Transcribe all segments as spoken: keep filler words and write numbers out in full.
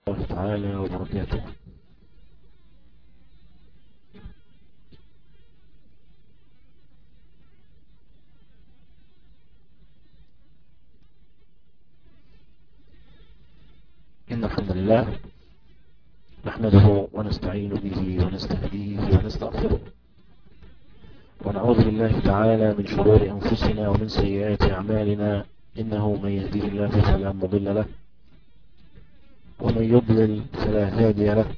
الله تعالى وبركاته. إن الحمد لله نحمده ونستعين به ونستهديه ونستغفره، ونعوذ بالله تعالى من شرور أنفسنا ومن سيئات أعمالنا، إنه من يهديه الله فلا مضل له ومن يضلل فلا هادي له،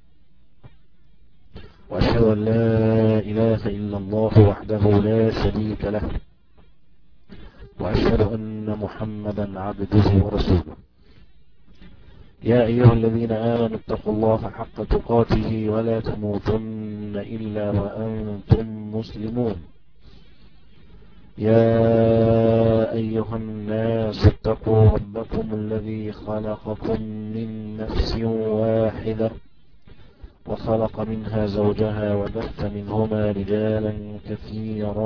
وأشهد أن لا إله إلا الله وحده لا شريك له، وأشهد أن محمدا عبده ورسوله. يا أيها الذين آمنوا اتقوا الله حق تقاته ولا تموتن إلا وأنتم مسلمون. يا أيها الناس اتقوا ربكم الذي خلقكم من نفس واحدة وخلق منها زوجها وبث منهما رجالا كثيرا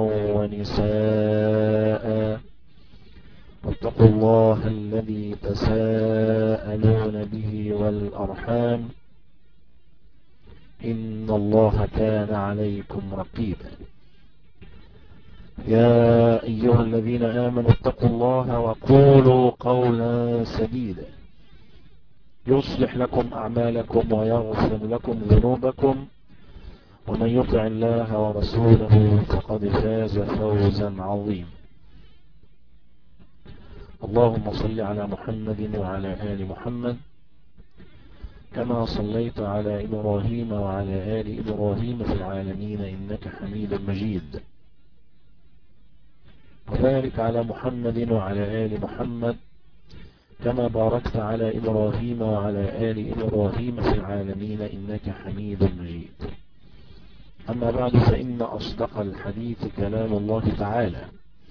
ونساء، واتقوا الله الذي تساءلون به والأرحام إن الله كان عليكم رقيبا. يا أيها الذين آمنوا اتقوا الله وقولوا قولا سديدا يصلح لكم أعمالكم ويغفر لكم ذنوبكم، ومن يطع الله ورسوله فقد فاز فوزا عظيما. اللهم صل على محمد وعلى آل محمد كما صليت على إبراهيم وعلى آل إبراهيم في العالمين إنك حميد مجيد، وبارك على محمد وعلى آل محمد كما باركت على إبراهيم وعلى آل إبراهيم في العالمين إنك حميد مجيد. أما بعد، فإن أصدق الحديث كلام الله تعالى،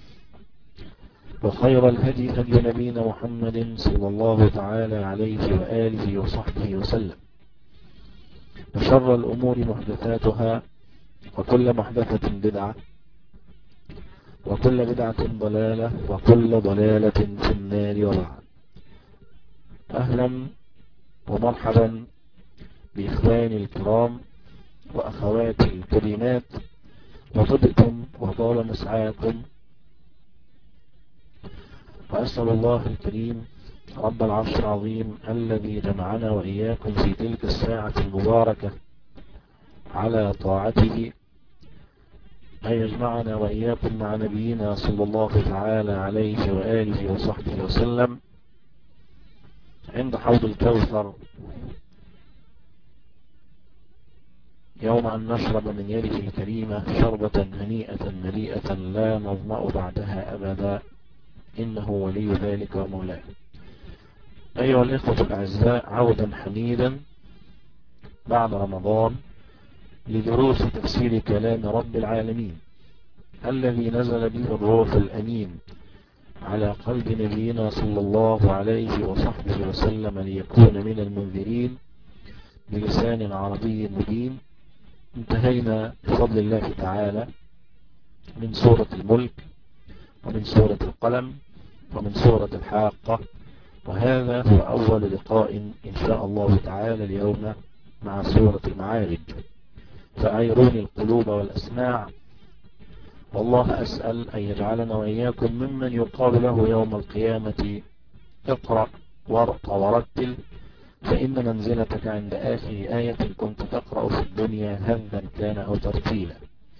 وخير الهدي هدي نبينا محمد صلى الله تعالى عليه وآله وصحبه وسلم، وشر الأمور محدثاتها، وكل محدثة بدعة، وكل بدعة ضلالة، وكل ضلالة في النار. وبعد، أهلا ومرحبا بإخواني الكرام وأخواتي الكريمات، وطبتم وطال مسعاكم، وأسأل الله الكريم رب العرش العظيم الذي جمعنا وإياكم في تلك الساعة المباركة على طاعته أن يجمعنا وإياكم مع نبينا صلى الله تعالى عليه وآله وصحبه وسلم عند حوض الكوثر، يوم أن نشرب من يده الكريمة شربة هنيئة مليئة لا نظمأ بعدها أبدا، إنه ولي ذلك ومولاه. أيها الإخوة الأعزاء، عودا حميدا بعد رمضان لدروس تفسير كلام رب العالمين الذي نزل به الروح الأمين على قلب نبينا صلى الله عليه وصحبه وسلم ليكون من المنذرين بلسان عربي مبين. انتهينا بفضل الله تعالى من سورة الملك، ومن سورة القلم، ومن سورة الحاقة، وهذا هو أول لقاء إن شاء الله تعالى اليوم مع سورة المعارج. فأعيروني القلوب والأسماع، والله أسأل أن يجعلنا وإياكم ممن يقال له يوم القيامة اقرأ وارق ورتل، فإن منزلتك عند آخر آية كنت تقرأ في الدنيا هذا كان أو ترتيلا.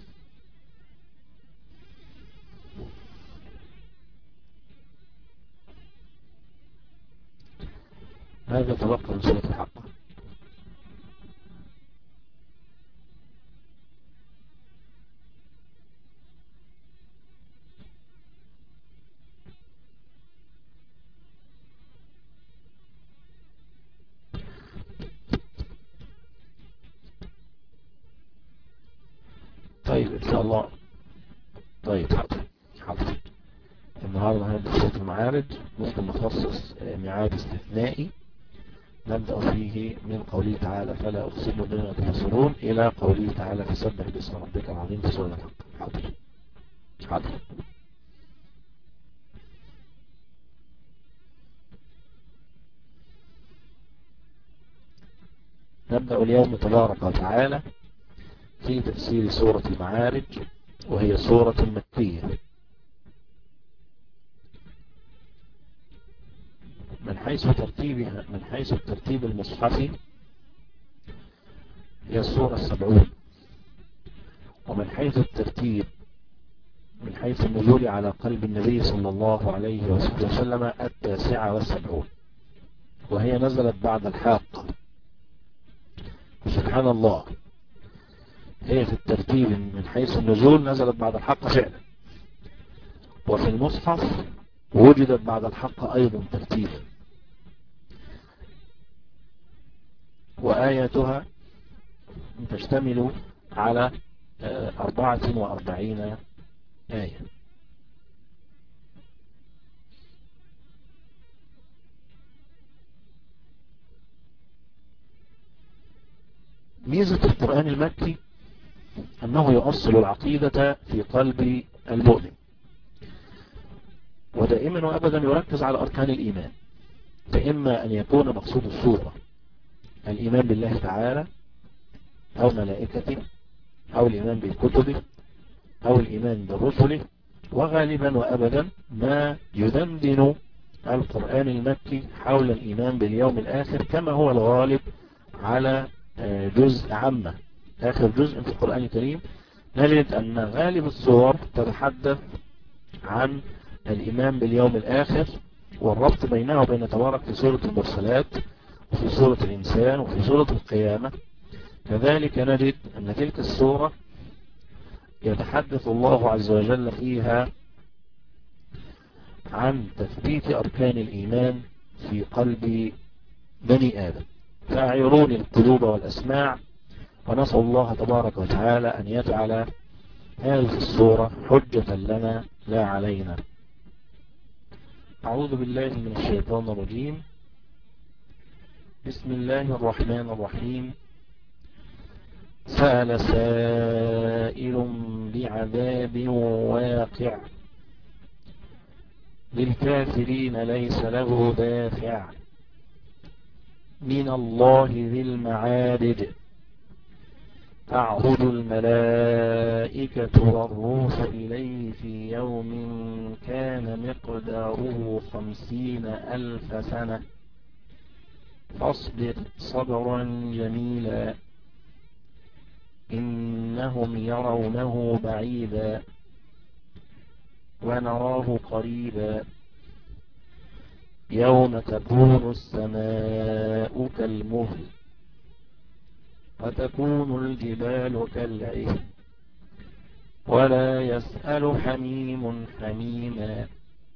هذا تبقى من سورة الحق. طيب إن شاء الله. طيب حاضر حاضر. النهاردة هنبدأ سورة المعارج، ممكن نخصص ميعاد استثنائي نبدأ فيه من قوله تعالى فلا أقسم بما تبصرون إلى قوله تعالى فسبح باسم ربك العظيم في سورة الحق. حاضر حاضر. نبدأ اليوم تبارك وتعالى في تفسير سورة المعارج، وهي سورة مكية. من حيث ترتيبها من حيث الترتيب المصحفي هي السورة السبعون، ومن حيث الترتيب من حيث النزول على قلب النبي صلى الله عليه وسلم التاسعة والسبعون، وهي نزلت بعد الحاقة. سبحان الله، هي في الترتيب من حيث النزول نزلت بعد الحاقة فعلا، وفي المصحف وجدت بعد الحاقة أيضا ترتيبا، وآياتها تشتمل على أربعة وأربعين آية. ميزة القرآن المكي أنه يؤصل العقيدة في قلب المؤمن، ودائما وأبدا يركز على أركان الإيمان، فإما أن يكون مقصود السورة الإيمان بالله تعالى أو ملائكته أو الإيمان بالكتب أو الإيمان بالرسل، وغالبا وأبدا ما يدندن القرآن المكي حول الإيمان باليوم الآخر، كما هو الغالب على جزء عامة. آخر جزء في القرآن الكريم نجد أن غالب السور تتحدث عن الإيمان باليوم الآخر، والربط بينه وبين تبارك في سورة المرسلات وفي سورة الإنسان وفي سورة القيامة. كذلك نجد أن تلك السورة يتحدث الله عز وجل فيها عن تثبيت أركان الإيمان في قلب بني آدم. فأعيروني القلوب والأسماع، ونسأل الله تبارك وتعالى أن يجعل هذه السورة حجة لنا لا علينا. أعوذ بالله من الشيطان الرجيم. بسم الله الرحمن الرحيم. سأل سائل بعذاب واقع للكافرين ليس له دافع من الله ذي المعارج تعرج الملائكة والروح إليه في يوم كان مقداره خمسين ألف سنة فاصبر صبرا جميلا إنهم يرونه بعيدا ونراه قريبا يوم تكون السماء كالمهل وتكون الجبال كالعهن ولا يسأل حميم حميما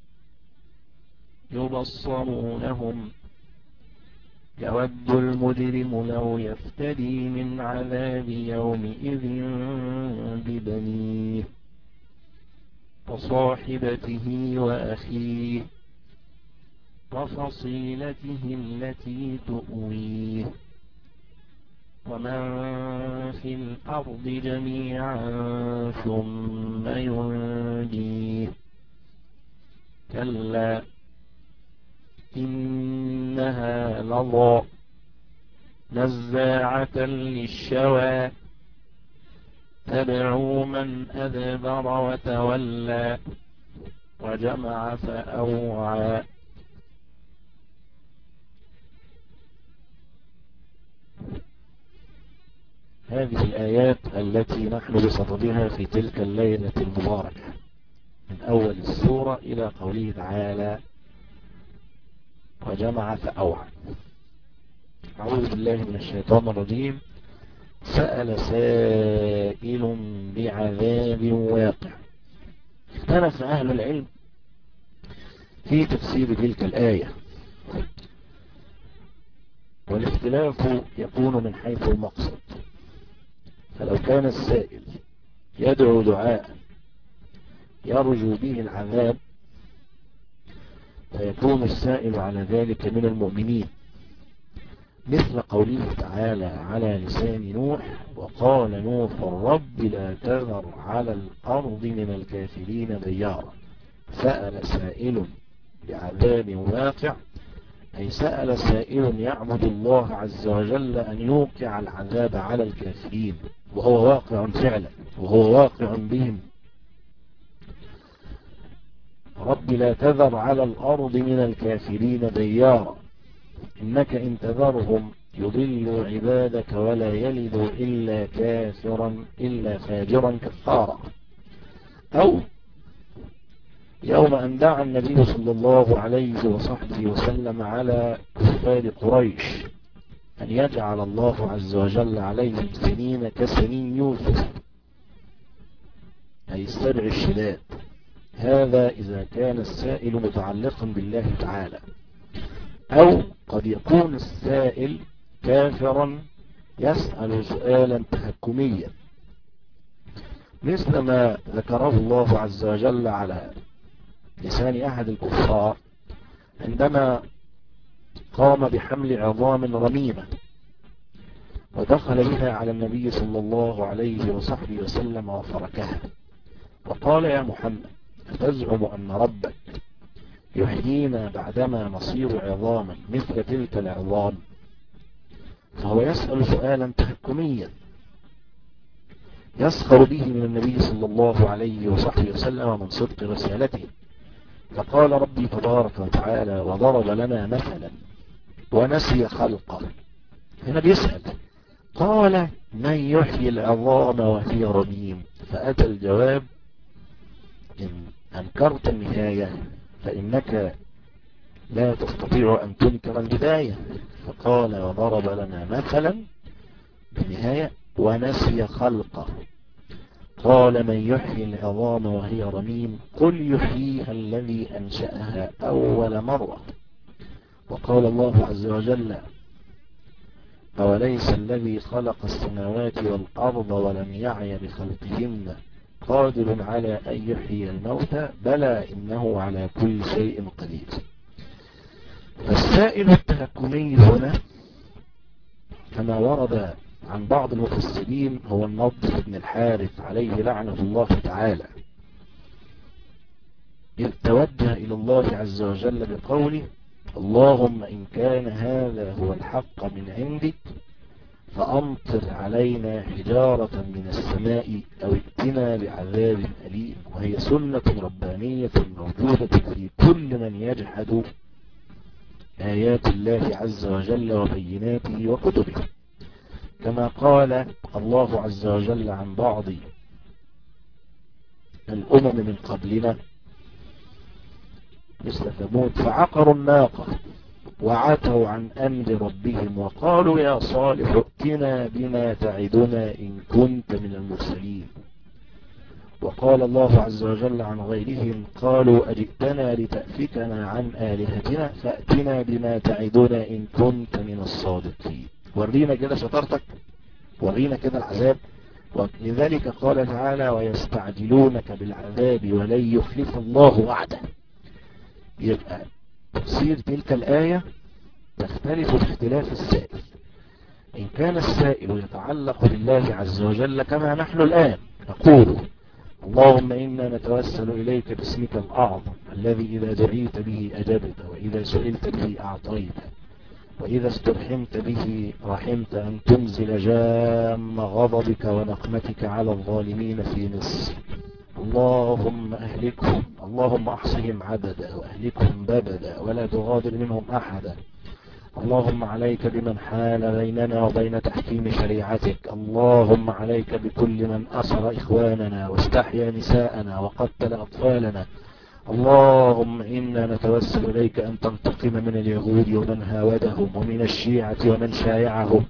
يبصرونهم يود المجرم لو يفتدي من عذاب يومئذ ببنيه وصاحبته وأخيه وفصيلته التي تؤويه ومن في الأرض جميعا ثم ينجيه كلا إنها لظى نزاعة للشوى تدعو من أدبر وتولى وجمع فأوعى. هذه الآيات التي نحن بصددها في تلك الليلة المباركة من أول السورة إلى قوله تعالى وجمع فأوعى. أعوذ بالله من الشيطان الرجيم. سأل سائل بعذاب واقع. اختلف أهل العلم في تفسير تلك الآية، والاختلاف يكون من حيث المقصد. فلو كان السائل يدعو دعاء يرجو به العذاب فيكون السائل على ذلك من المؤمنين، مثل قوله تعالى على لسان نوح وقال نوح رب لا تذر على الأرض من الكافرين ديارا. سأل سائل بعذاب واقع أي سأل سائل يعبد الله عز وجل أن يوقع العذاب على الكافرين، وهو واقع فعلا، وهو واقع بهم. رب لا تذر على الأرض من الكافرين ديارا، إنك إن تذرهم يضلوا عبادك ولا يلدوا إلا كافرا إلا فاجرا كفارا. أو يوم أن دعا النبي صلى الله عليه وصحبه وسلم على كفار قريش أن يجعل الله عز وجل عليهم سنين كسنين يوسف، أي السبع الشداد. هذا إذا كان السائل متعلقا بالله تعالى. أو قد يكون السائل كافرا يسأل سؤالا تهكميا، مثل ما ذكره الله عز وجل على لسان أحد الكفار عندما قام بحمل عظام رميمة ودخل بها على النبي صلى الله عليه وصحبه وسلم وفركها، وقال: يا محمد، أتزعم أن ربك يحيينا بعدما نصير عظاما مثل تلك العظام؟ فهو يسأل سؤالا تهكميا يسخر به من النبي صلى الله عليه وصحبه وسلم ومن صدق رسالته. فقال ربي تبارك وتعالى: وضرب لنا مثلا ونسي خلقه. هنا بيسأل، قال: من يحيي العظام وهي رميم؟ فأتى الجواب: إن أنكرت النهاية فإنك لا تستطيع أن تنكر البداية. فقال: وضرب لنا مثلا بالنهاية ونسي خلقه. قال: من يحيي العظام وهي رميم؟ قل يحييها الذي أنشأها أول مرة. وقال الله عز وجل: أوليس الذي خلق السماوات والأرض ولم يعي بخلقهن قادر على أن يحيي الموتى بلى إنه على كل شيء قدير. فالسائل التهكمي هنا كما ورد عن بعض المفسرين هو النضر بن الحارث عليه لعنة الله تعالى، إذ توجه إلى الله عز وجل بقوله: اللهم إن كان هذا هو الحق من عندك فأمطر علينا حجارة من السماء أو ائتنا بعذاب أليم. وهي سنة ربانية موجودة في كل من يجحد آيات الله عز وجل وبيناته وكتبه، كما قال الله عز وجل عن بعض الأمم من قبلنا مثل ثمود: فعقروا الناقة وعتوا عن أمر ربهم وقالوا يا صالح ائتنا بما تعدنا إن كنت من المرسلين. وقال الله عز وجل عن غيرهم: قالوا أجئتنا لتأفكنا عن آلهتنا فأتنا بما تعدنا إن كنت من الصادقين. ورينا كده شطارتك، ورينا كده العذاب. ولذلك قال تعالى: ويستعجلونك بالعذاب ولن يخلف الله وعده. يبقى تفسير تلك الآية تختلف باختلاف السائل. إن كان السائل يتعلق بالله عز وجل كما نحن الآن نقول: اللهم إنا نتوسل إليك باسمك الأعظم الذي إذا دعيت به أجبت، وإذا سئلت به أعطيت، وإذا استرحمت به رحمت، أن تنزل جام غضبك ونقمتك على الظالمين في مصر. اللهم أهلكهم، اللهم أحصهم عددا وأهلكهم بددا ولا تغادر منهم أحدا. اللهم عليك بمن حال بيننا وبين تحكيم شريعتك. اللهم عليك بكل من أسر إخواننا واستحيا نساءنا وقتل أطفالنا. اللهم إنا نتوسل إليك أن تنتقم من اليهود ومن هاودهم ومن الشيعة ومن شايعهم.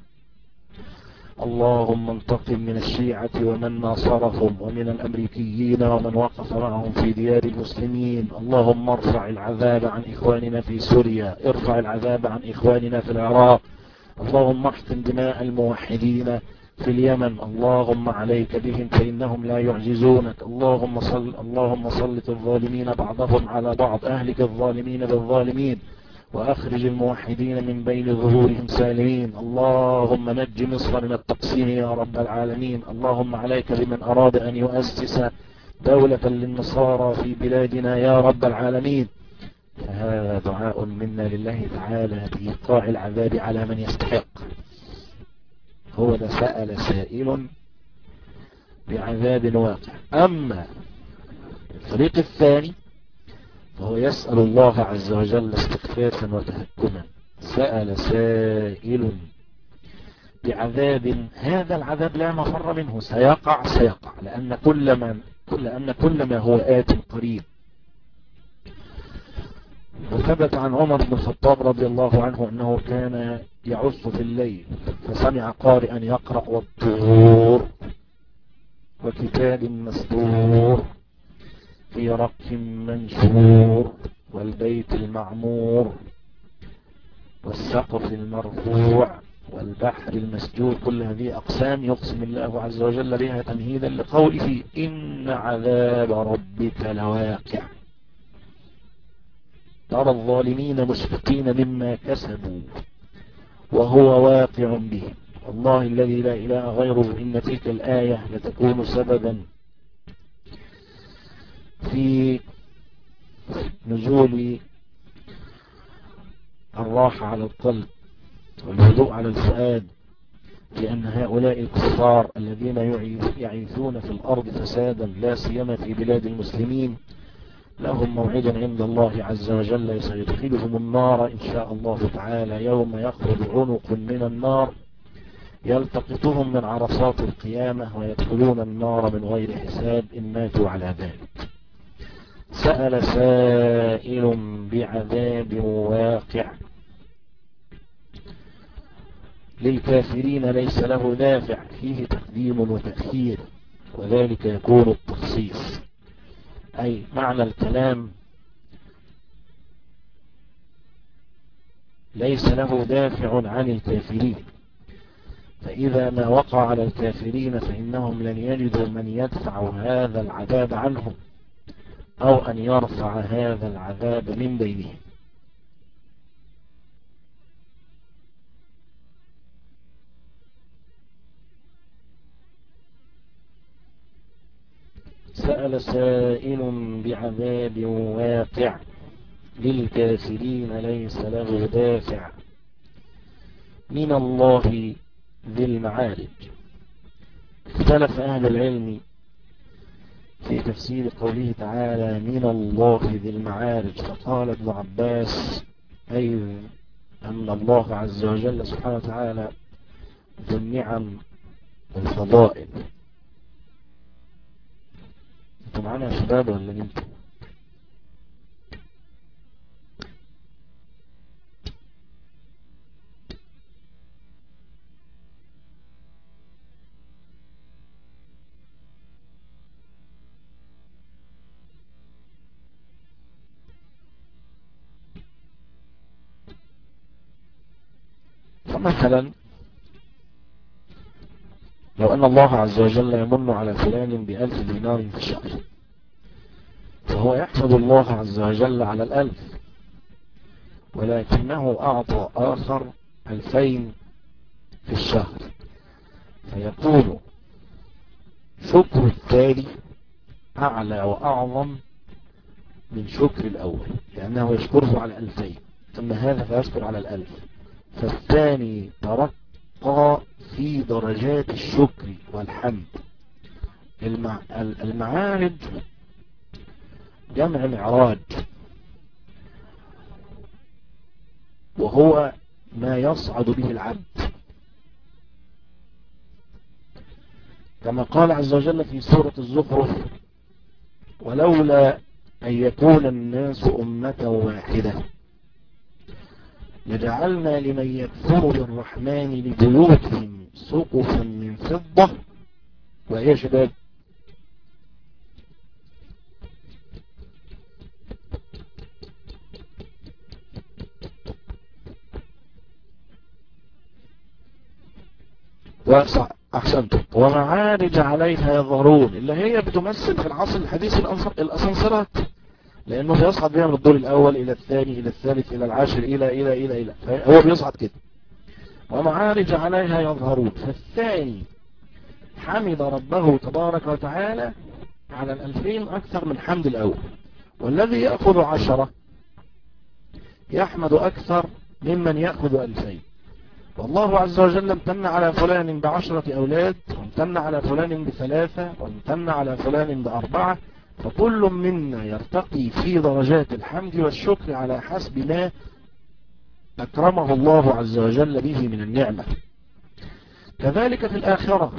اللهم انتقم من الشيعة ومن ناصرهم ومن الأمريكيين ومن وقف معهم في ديار المسلمين. اللهم ارفع العذاب عن إخواننا في سوريا، ارفع العذاب عن إخواننا في العراق. اللهم احقن دماء الموحدين في اليمن. اللهم عليك بهم فإنهم لا يعجزونك. اللهم صل اللهم سلط الظالمين بعضهم على بعض، أهلك الظالمين بالظالمين وأخرج الموحدين من بين ظهورهم سالمين. اللهم نج مصر من التقسيم يا رب العالمين. اللهم عليك بمن أراد أن يؤسس دولة للنصارى في بلادنا يا رب العالمين. فهذا دعاء منا لله تعالى بإيقاع العذاب على من يستحق. هو ده سأل سائل بعذاب واقع. أما الفريق الثاني فهو يسأل الله عز وجل استخفافا وتهكما. سأل سائل بعذاب، هذا العذاب لا مفر منه، سيقع سيقع، لأن كل ما لأن كل ما هو آت قريب. وثبت عن عمر بن الخطاب رضي الله عنه أنه كان يعص في الليل فسمع قارئا يقرأ والطور وكتاب مسطور في رق منشور والبيت المعمور والسقف المرفوع والبحر المسجور. كل هذه أقسام يقسم الله عز وجل بها تمهيدا لقوله إن عذاب ربك لواقع. ترى الظالمين مشفقين مما كسبوا وهو واقع بهم. والله الذي لا إله غيره إن تلك الآية لتكون سببا في نزول الراحة على القلب والهدوء على الفؤاد، لأن هؤلاء الكفار الذين يعيثون في الأرض فسادا لا سيما في بلاد المسلمين لهم موعدا عند الله عز وجل سيدخلهم النار إن شاء الله تعالى يوم يخرج عنق من النار يلتقطهم من عرصات القيامة ويدخلون النار من غير حساب إن ماتوا على ذلك. سأل سائل بعذاب واقع للكافرين ليس له دافع، فيه تقديم وتأخير، وذلك يكون التخصيص، أي معنى الكلام ليس له دافع عن الكافرين، فإذا ما وقع على الكافرين فإنهم لن يجدوا من يدفع هذا العذاب عنهم أو أن يرفع هذا العذاب من بينهم. سأل سائل بعذاب واقع للكافرين ليس له دافع من الله ذي المعارج. اختلف أهل العلم في تفسير قوله تعالى من الله ذي المعارج، فقال ابن عباس أي أن الله عز وجل سبحانه وتعالى ذو النعم والفضائل. انتوا معانا يا شباب ولا انتوا؟ فمثلا لو أن الله عز وجل يمن على فلان بألف دينار في الشهر، فهو يحمد الله عز وجل على الألف، ولكنه أعطى آخر ألفين في الشهر، فيكون شكر التالي أعلى وأعظم من شكر الأول، لأنه يشكره على ألفين، ثم هذا فيشكر على الألف، فالثاني ترقى في درجات الشكر والحمد. المع... المعارج جمع معراج، وهو ما يصعد به العبد، كما قال عز وجل في سورة الزخرف ولولا أن يكون الناس أمة واحدة لجعلنا لمن يكفر بالرحمن لبيوتهم سقفا من فضة. وإيه يا شباب؟ أحسنتم. ومعارج عليها يظهرون، اللي هي بتمثل في العصر الحديث الأسانسيرات، لأنه بيصعد بها من الدور الأول إلى الثاني إلى الثالث إلى العاشر إلى إلى إلى إلى هو بيصعد كده. ومعارج عليها يظهرون، فالثاني حمد ربه تبارك وتعالى على الألفين أكثر من حمد الأول، والذي يأخذ عشرة يحمد أكثر ممن يأخذ ألفين. والله عز وجل امتن على فلان بعشرة أولاد، وامتن على فلان بثلاثة، وامتن على فلان بأربعة، فكل منا يرتقي في درجات الحمد والشكر على حسب ما أكرمه الله عز وجل به من النعمة. كذلك في الآخرة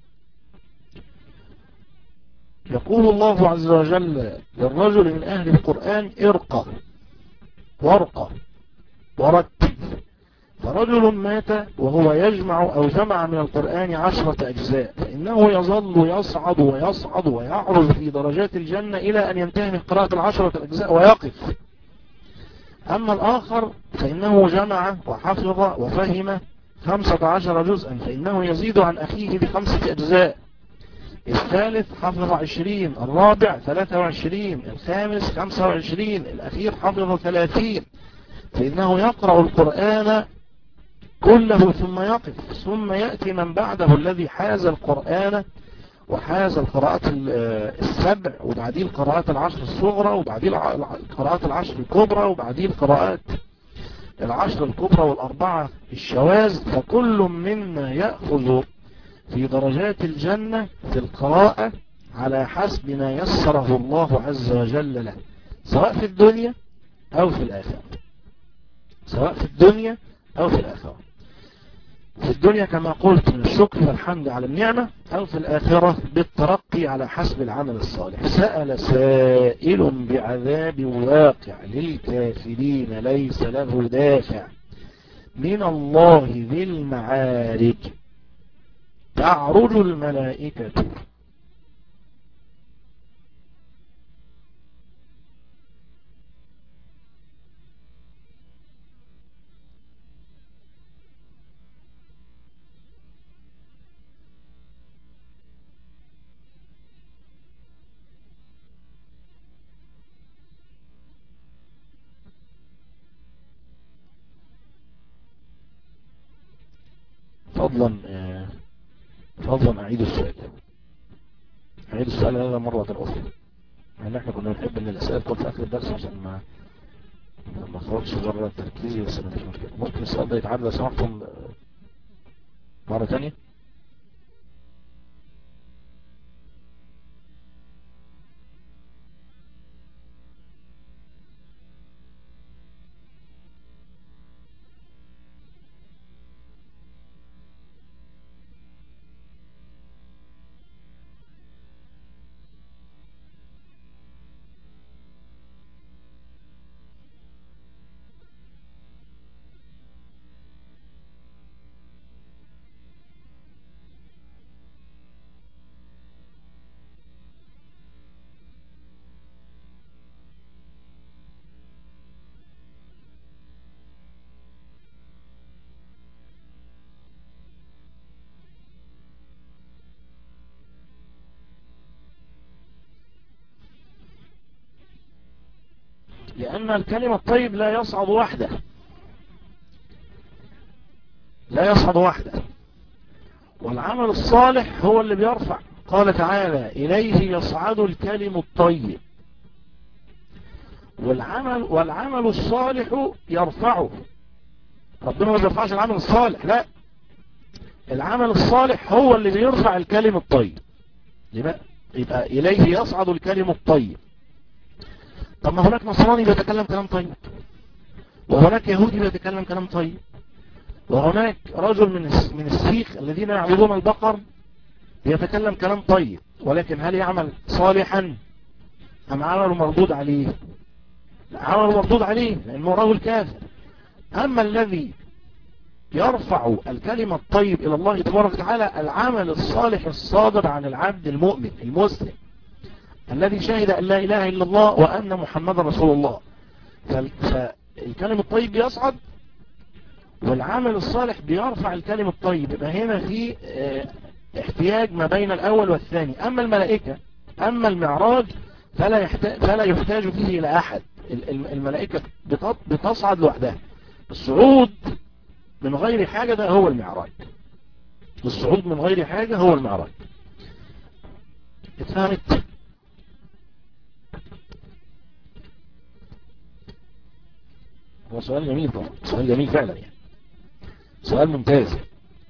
يقول الله عز وجل للرجل من أهل القرآن ارقى وارقى ورتب. فرجل مات وهو يجمع أو جمع من القرآن عشرة أجزاء، فإنه يظل يصعد ويصعد ويعرض في درجات الجنة إلى أن ينتهي من قراءة العشرة الأجزاء ويقف. أما الآخر فإنه جمع وحفظ وفهم خمسة عشر جزءا، فإنه يزيد عن أخيه بخمسة أجزاء. الثالث حفظ عشرين، الرابع ثلاثة وعشرين، الخامس خمسة وعشرين، الأخير حفظ ثلاثين، فإنه يقرأ القرآن كله ثم يقف. ثم يأتي من بعده الذي حاز القرآن وحاز القراءات السبع، وبعديه القراءات العشر الصغرى، وبعديه القراءات العشر الكبرى، وبعديه القراءات العشر الكبرى والأربعة الشواذ. فكل منا يأخذ في درجات الجنة في القراءة على حسب ما يسره الله عز وجل له، سواء في الدنيا أو في الآخرة، سواء في الدنيا أو في الآخرة. في الدنيا كما قلت من الشكر والحمد على النعمة، أو في الآخرة بالترقي على حسب العمل الصالح. سأل سائل بعذاب واقع للكافرين ليس له دافع من الله ذي المعارج تعرج الملائكة. فضلا فضلا أعيد السؤال أعيد السؤال هذا مرة أخرى، يعني احنا كنا نحب ان الأسئلة تكون في آخر الدرس عشان ما ما خرجش بره تركيزي، بس ما فيش مشكلة. ممكن السؤال ده يتعاد لو سمحتم مرة تانية؟ لأن الكلمة الطيب لا يصعد وحده، لا يصعد وحده، والعمل الصالح هو اللي بيرفع. قال تعالى إليه يصعد الكلم الطيب، والعمل والعمل الصالح يرفعه. ربنا ما بيرفعش العمل الصالح، لا، العمل الصالح هو اللي بيرفع الكلم الطيب. يبقى, يبقى إليه يصعد الكلم الطيب. طب ما هناك نصراني بيتكلم كلام طيب، وهناك يهودي بيتكلم كلام طيب، وهناك رجل من من السيخ الذين يعبدون البقر يتكلم كلام طيب، ولكن هل يعمل صالحا أم عمله مردود عليه؟ عمله مردود عليه لأنه رجل كافر. أما الذي يرفع الكلمة الطيب إلى الله تبارك وتعالى العمل الصالح الصادر عن العبد المؤمن المسلم الذي شهد أن لا إله إلا الله وأن محمد رسول الله. فالكلم الطيب بيصعد والعمل الصالح بيرفع الكلم الطيب. يبقى هنا في احتياج ما بين الأول والثاني. أما الملائكة أما المعراج فلا يحتاج, فلا يحتاج فيه إلى أحد. الملائكة بتصعد لوحدها. الصعود من غير حاجة ده هو المعراج. الصعود من غير حاجة هو المعراج. اتفهمت؟ هو سؤال جميل طبعا، سؤال جميل فعلا يعني، سؤال ممتاز.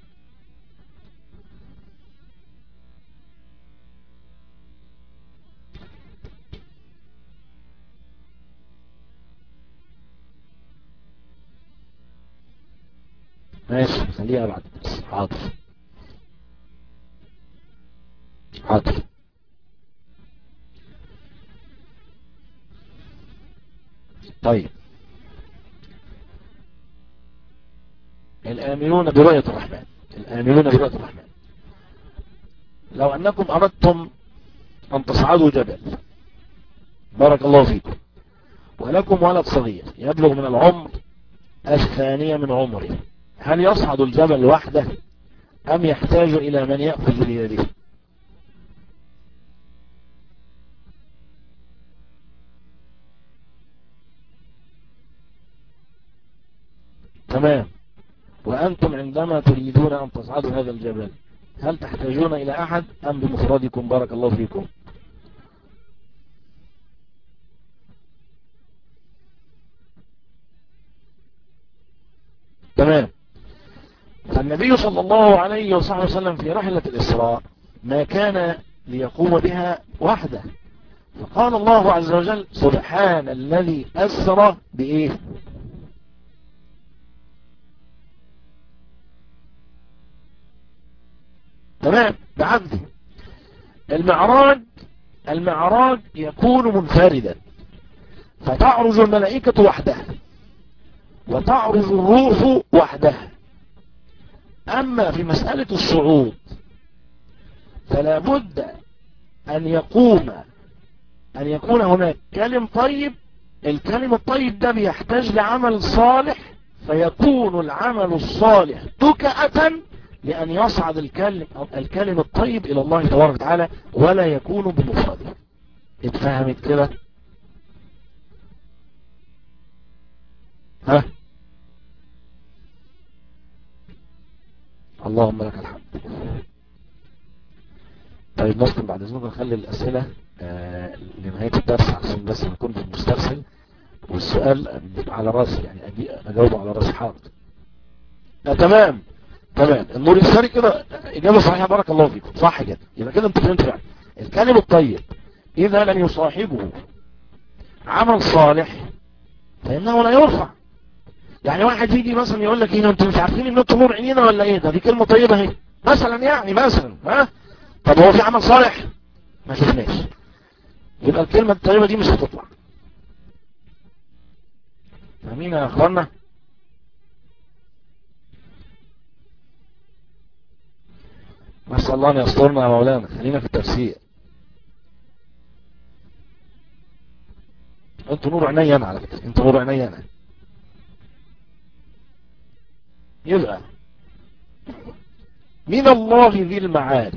ماشي خليها بعد. حاضر حاضر. طيب، الآمنون برؤية الرحمن، الآمنون برؤية الرحمن، لو أنكم أردتم أن تصعدوا جبل، بارك الله فيكم، ولكم ولد صغير يبلغ من العمر الثانية من عمره، هل يصعد الجبل وحده أم يحتاج إلى من يأخذ بيده؟ تمام. وأنتم عندما تريدون أن تصعدوا هذا الجبل هل تحتاجون إلى أحد أم بمفردكم؟ بارك الله فيكم. تمام. فالنبي صلى الله عليه وسلم في رحلة الإسراء ما كان ليقوم بها وحده، فقال الله عز وجل سبحان الذي أسرى بإيه؟ تمام، بعبده. المعراج المعراج يكون منفردا، فتعرج الملائكة وحدها وتعرج الروح وحدها. أما في مسألة الصعود فلا بد أن يقوم أن يكون هناك كلم طيب. الكلم الطيب ده بيحتاج لعمل صالح، فيكون العمل الصالح تكأة لأن يصعد الكلم الكلم الطيب إلى الله تبارك وتعالى، ولا يكون بمفرده. اتفهمت كده؟ ها؟ اللهم لك الحمد. طيب نصل بعد ذلك نخلي الأسئلة آه لنهاية الدرس عشان بس نكون في المسترسل، والسؤال على راسي يعني أجاوبه على راسي. حاضر. آه تمام تمام. النور الساري كده إجابة صحيحة، بارك الله فيكم، صح كده. يبقى كده انت فهمت فعلا. الكلم الطيب إذا لم يصاحبه عمل صالح فإنه لا يرفع. يعني واحد يجي مثلا يقول لك ايه، انتوا مش عارفين ان انتوا نور عينينا ولا ايه؟ ده دي كلمة طيبة اهي مثلا، يعني مثلا ها، طب هو في عمل صالح؟ ما شفناش. يبقى الكلمة الطيبة دي مش هتطلع. فاهمين يا اخوانا؟ ما شاء الله، ان يسترنا يا مولانا. خلينا في التفسير. انتوا نور عيني انا، على فكرة انتوا نور عيني انا. يبقى من الله ذي المعارج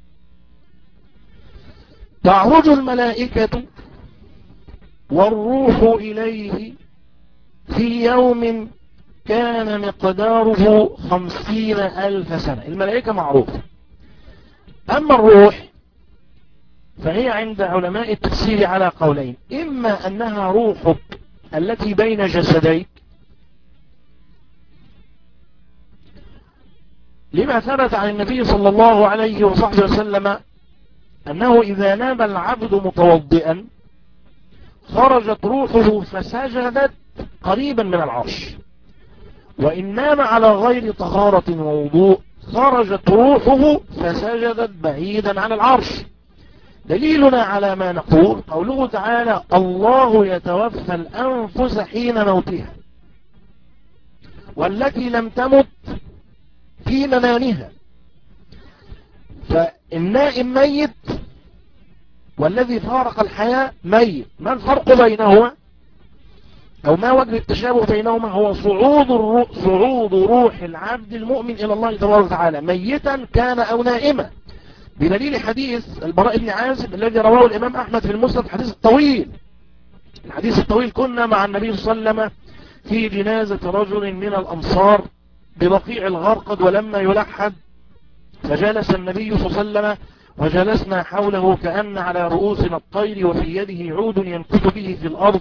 تعرج الملائكة والروح إليه في يوم كان مقداره خمسين ألف سنة. الملائكة معروفة. أما الروح فهي عند علماء التفسير على قولين: إما أنها روحك التي بين جسديك، لما ثبت عن النبي صلى الله عليه وصحبه وسلم أنه إذا نام العبد متوضئا خرجت روحه فسجدت قريبا من العرش، وإن نام على غير طهارة ووضوء خرجت روحه فسجدت بعيدا عن العرش. دليلنا على ما نقول قوله تعالى: الله يتوفى الأنفس حين موتها والتي لم تمت في منامها. فالنائم ميت والذي فارق الحياة ميت. ما الفرق بينهما أو ما وجه التشابه بينهما؟ هو صعود الروح صعود روح العبد المؤمن إلى الله تبارك وتعالى ميتا كان أو نائما، بدليل حديث البراء بن عازب الذي رواه الإمام أحمد في المسند، الحديث الطويل. الحديث الطويل: كنا مع النبي صلى الله عليه وسلم في جنازة رجل من الأنصار ببقيع الغرقد ولما يلحد، فجلس النبي صلى الله عليه وسلم وجلسنا حوله كأن على رؤوسنا الطير وفي يده عود ينكت به في الأرض،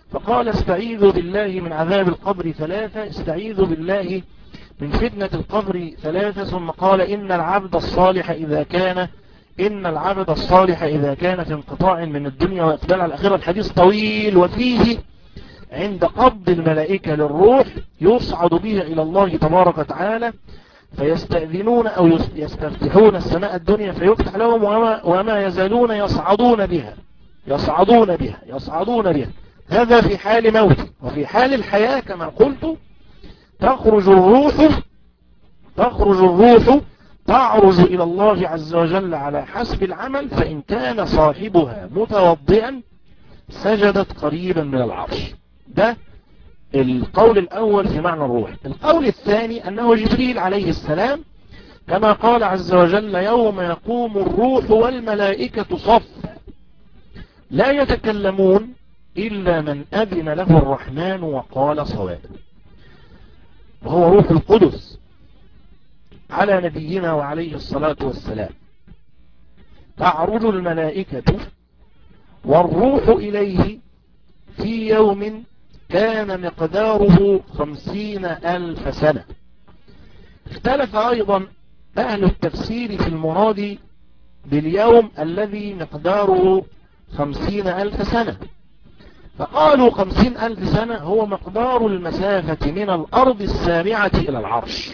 فقال استعيذوا بالله من عذاب القبر ثلاثة، استعيذوا بالله من فتنة القبر ثلاثة، ثم قال إن العبد الصالح إذا كان إن العبد الصالح إذا كان في انقطاع من الدنيا وإقبال على الآخرة. الحديث طويل، وفيه عند قبض الملائكة للروح يصعد بها إلى الله تبارك وتعالى، فيستأذنون أو يستفتحون السماء الدنيا فيفتح لهم، وما, وما يزالون يصعدون بها يصعدون بها يصعدون بها هذا في حال موت. وفي حال الحياة كما قلت تخرج الروح تخرج الروح تعرج إلى الله عز وجل على حسب العمل، فإن كان صاحبها متوضئا سجدت قريبا من العرش. ده القول الأول في معنى الروح. القول الثاني أنه جبريل عليه السلام، كما قال عز وجل يوم يقوم الروح والملائكة صفا لا يتكلمون إلا من أذن له الرحمن وقال صوابا، وهو روح القدس على نبينا وعليه الصلاة والسلام. تعرج الملائكة والروح إليه في يوم كان مقداره خمسين ألف سنة. اختلف أيضا أهل التفسير في المراد باليوم الذي مقداره خمسين ألف سنة، فقالوا خمسين ألف سنة هو مقدار المسافة من الأرض السابعة إلى العرش،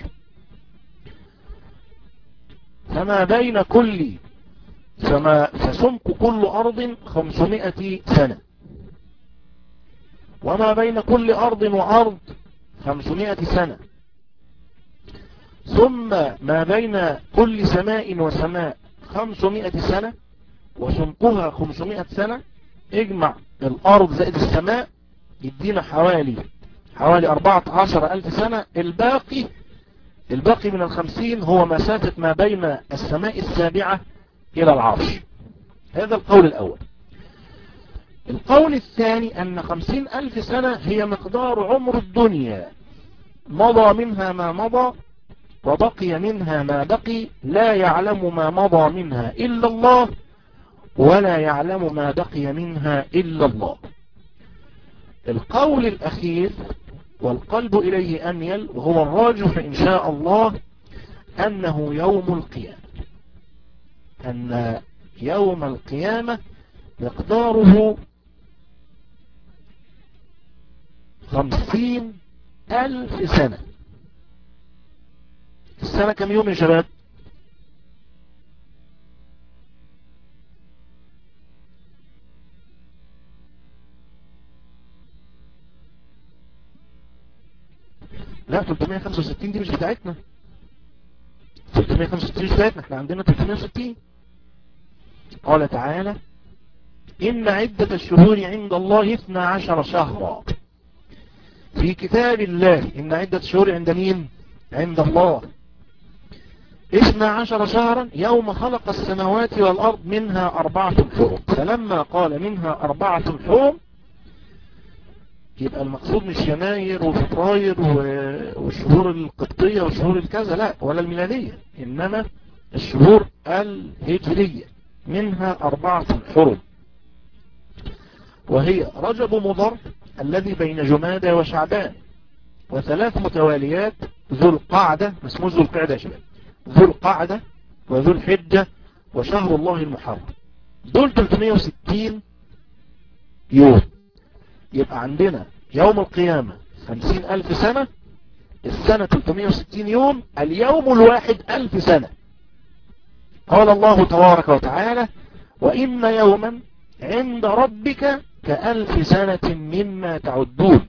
فما بين كل فما فسمك كل أرض خمسمائة سنة، وما بين كل أرض وأرض خمسمائة سنة، ثم ما بين كل سماء وسماء خمسمائة سنة، وسمكها خمسمائة سنة. اجمع الأرض زائد السماء يدينا حوالي حوالي أربعة عشر ألف سنة. الباقي الباقي من الخمسين هو مسافة ما بين السماء السابعة إلى العرش. هذا القول الأول. القول الثاني أن خمسين ألف سنة هي مقدار عمر الدنيا، مضى منها ما مضى وبقي منها ما بقي، لا يعلم ما مضى منها إلا الله ولا يعلم ما بقي منها إلا الله. القول الأخير والقلب إليه أميل وهو الراجح إن شاء الله أنه يوم القيامة، أن يوم القيامة مقداره خمسين ألف سنة. السنة كم يوم يا شباب؟ لا ثلاثمائة وخمسة وستين دي مش بتاعتنا، ثلاثمائة وخمسة وستين مش بتاعتنا، احنا عندنا ثلاثمائة وستين. قال تعالى إن عدة الشهور عند الله اثنا عشر شهرا في كتاب الله. إن عدة الشهور عند مين؟ عند الله. اثنا عشر شهرا يوم خلق السماوات والأرض منها أربعة حرم. فلما قال منها أربعة حرم يبقى المقصود مش يناير وفبراير والشهور القبطية والشهور الكذا، لا، ولا الميلادية، إنما الشهور الهجرية منها أربعة حرم، وهي رجب مضر الذي بين جمادى وشعبان، وثلاث متواليات ذو القعدة، اسمه ذو القعدة يا شباب، ذو القعدة وذو الحجة وشهر الله المحرم. دول ثلاثمائة وستين يوم. يبقى عندنا يوم القيامة خمسين ألف سنة، السنة ثلاثمائة وستين يوم، اليوم الواحد ألف سنة. قال الله تبارك وتعالى وإن يوما عند ربك كألف سنة مما تعدون.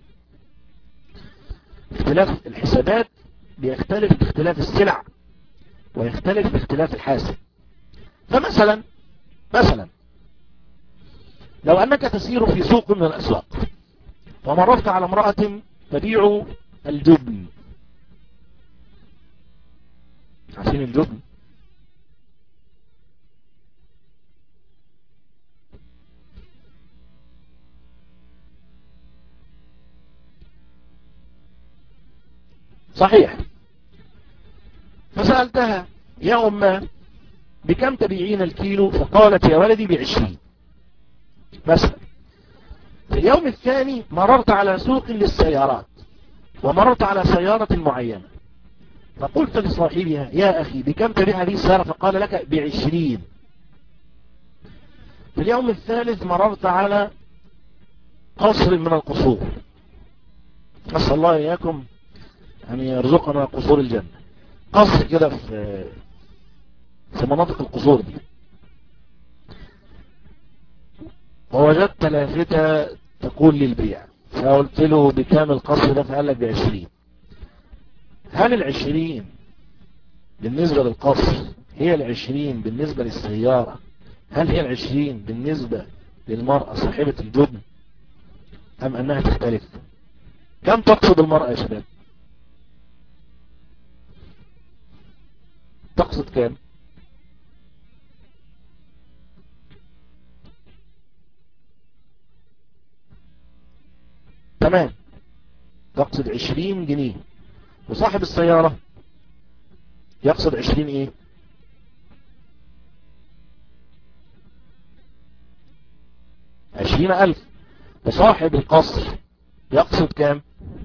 اختلاف الحسابات بيختلف باختلاف السلع ويختلف باختلاف الحاسب. فمثلا مثلا لو أنك تسير في سوق من الأسواق ومررت على امرأة تبيع الجبن، عارفين الجبن؟ صحيح. فسألتها يا أمه بكم تبيعين الكيلو؟ فقالت يا ولدي بعشرين مثلا. في اليوم الثاني مررت على سوق للسيارات ومررت على سيارة معينة، فقلت لصاحبها يا أخي بكم تبيع هذه السيارة؟ فقال لك بعشرين. في اليوم الثالث مررت على قصر من القصور، نسأل الله إياكم أن يرزقنا قصور الجنة، قصر كده في في مناطق القصور دي، ووجدت لافتة تقول للبيع، فقلت له بكام القصر ده؟ فقال لك بعشرين. هل العشرين بالنسبة للقصر هي العشرين بالنسبة للسيارة؟ هل هي العشرين بالنسبة للمرأة صاحبة الجبن أم أنها تختلف؟ كم تقصد المرأة يا شباب؟ تقصد كام؟ تمام، تقصد عشرين جنيه، وصاحب السيارة يقصد عشرين ايه؟ عشرين ألف. وصاحب القصر يقصد كام؟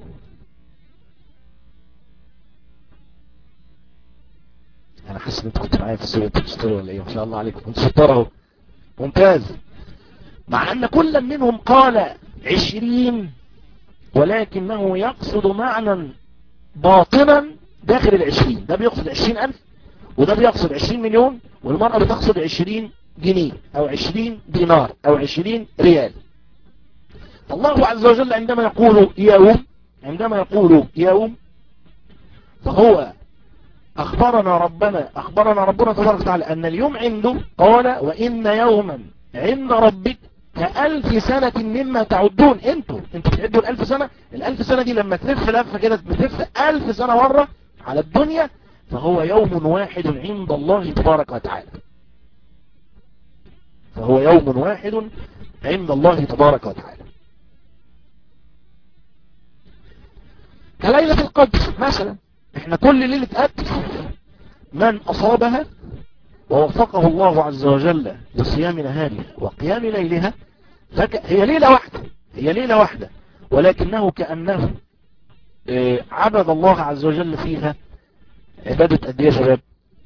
انا حاسس ان انت كنت معايا في السوق بتشتري ولا ايه؟ ما شاء الله عليكم انت شطار اهو، ممتاز. مع ان كل منهم قال عشرين، ولكنه يقصد معنى باطنا داخل العشرين. ده بيقصد عشرين ألف وده بيقصد عشرين مليون، والمرأة بتقصد عشرين جنيه أو عشرين دينار أو عشرين ريال. الله عز وجل عندما يقول يوم عندما يقول يوم فهو أخبرنا ربنا أخبرنا ربنا تبارك وتعالى أن اليوم عنده، قال وإن يوما عند ربك كألف سنة مما تعدون. انتوا انتوا بتعدوا الألف سنة، الألف سنة دي لما تلف لفة كده بتلف ألف سنة مرة على الدنيا، فهو يوم واحد عند الله تبارك وتعالى فهو يوم واحد عند الله تبارك وتعالى. كليلة القدر مثلا، احنا كل ليلة قدر من أصابها ووفقه الله عز وجل لصيام نهارها وقيام ليلها، هي ليلة واحدة هي ليلة واحدة ولكنه كأنه عبد الله عز وجل فيها عبادة قد ايه يا شباب؟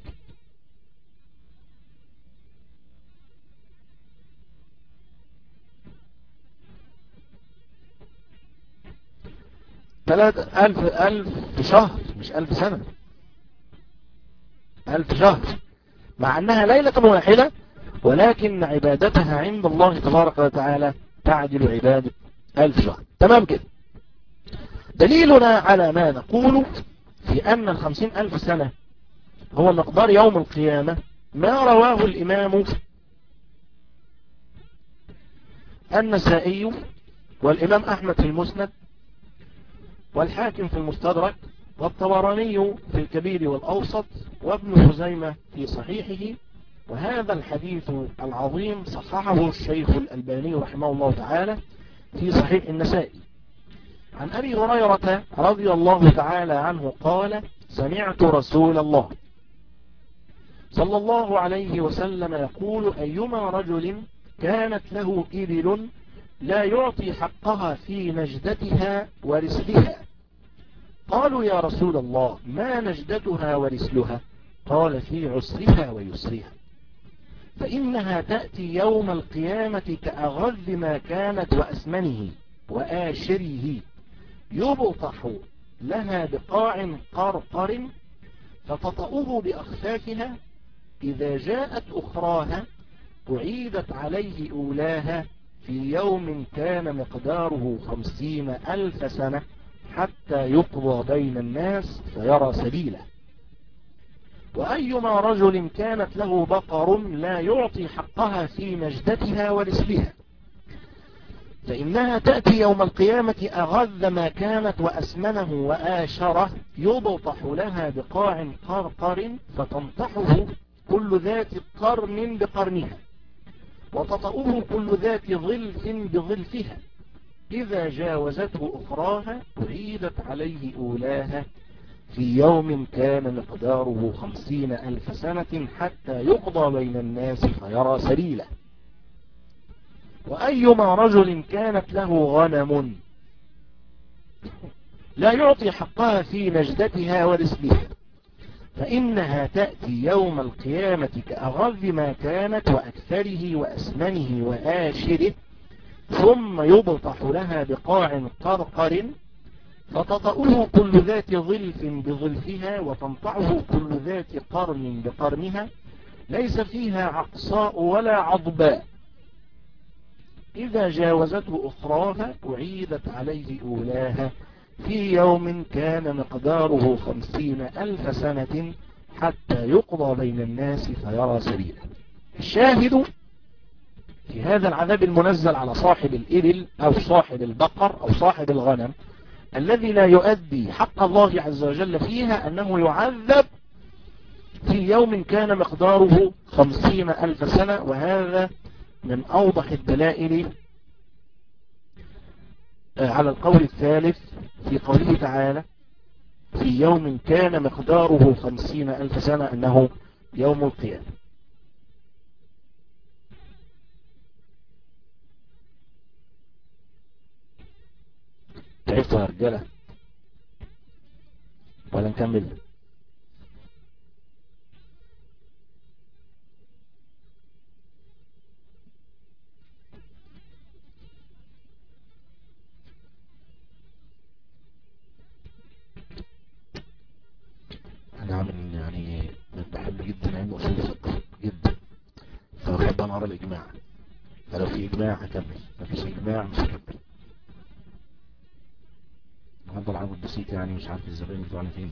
ثلاثة ألف ألف شهر، مش ألف سنة، ألف شهر، مع أنها ليلة واحدة ولكن عبادتها عند الله تبارك وتعالى تعدل عبادة ألف شهر. تمام كده. دليلنا على ما نقول في أن الخمسين ألف سنة هو مقدار يوم القيامة ما رواه الإمام النسائي والإمام أحمد في المسند والحاكم في المستدرك والطبراني في الكبير والأوسط وابن خزيمة في صحيحه. وهذا الحديث العظيم صححه الشيخ الألباني رحمه الله تعالى في صحيح النسائي عن أبي هريرة رضي الله تعالى عنه قال سمعت رسول الله صلى الله عليه وسلم يقول أيما رجل كانت له إبل لا يعطي حقها في نجدتها ورسلها، قالوا يا رسول الله ما نجدتها ورسلها؟ قال في عسرها ويسرها، فإنها تأتي يوم القيامة كأغذ ما كانت وأسمنه وآشره، يبطح لها بقاع قرقر فتطأه بأخفافها، إذا جاءت أخراها أعيدت عليه أولاها في يوم كان مقداره خمسين ألف سنة حتى يقضى بين الناس فيرى سبيله. وأيما رجل كانت له بقر لا يعطي حقها في نجدتها ورسلها، فإنها تأتي يوم القيامة أغذ ما كانت وأسمنه وآشره، يبطح لها بقاع قرقر فتنطحه كل ذات قرن بقرنها وتطأه كل ذات ظلف بظلفها، إذا جاوزته أخراها أعيدت عليه أولاها في يوم كان مقداره خمسين ألف سنة حتى يقضى بين الناس فيرى سبيله. وأيما رجل كانت له غنم لا يعطي حقها في نجدتها ورسلها فإنها تأتي يوم القيامة كأغذ ما كانت وأكثره وأسمنه وآشره ثم يبطح لها بقاع قرقر فتطأه كل ذات ظلف بظلفها وتنطعه كل ذات قرن بقرنها ليس فيها عقصاء ولا عضباء إذا جاوزته أخراها أعيدت عليه أولاها في يوم كان مقداره خمسين ألف سنة حتى يقضى بين الناس فيرى سبيلا. الشاهد في هذا العذاب المنزل على صاحب الإبل أو صاحب البقر أو صاحب الغنم الذي لا يؤدي حق الله عز وجل فيها أنه يعذب في يوم كان مقداره خمسين ألف سنة، وهذا من أوضح الدلائل على القول الثالث في قوله تعالى في يوم كان مقداره خمسين ألف سنة أنه يوم القيامة. تعرفتوا يا رجالة ولا نكمل؟ أنا عامل يعني بحب جدا علم أصول الفقه جدا، فبحب أنا أرى الإجماع، فلو في إجماع هكمل، مفيش إجماع مش هكمل. هفضل عامل بسيط يعني مش عارف الزبائن بتوعنا فين.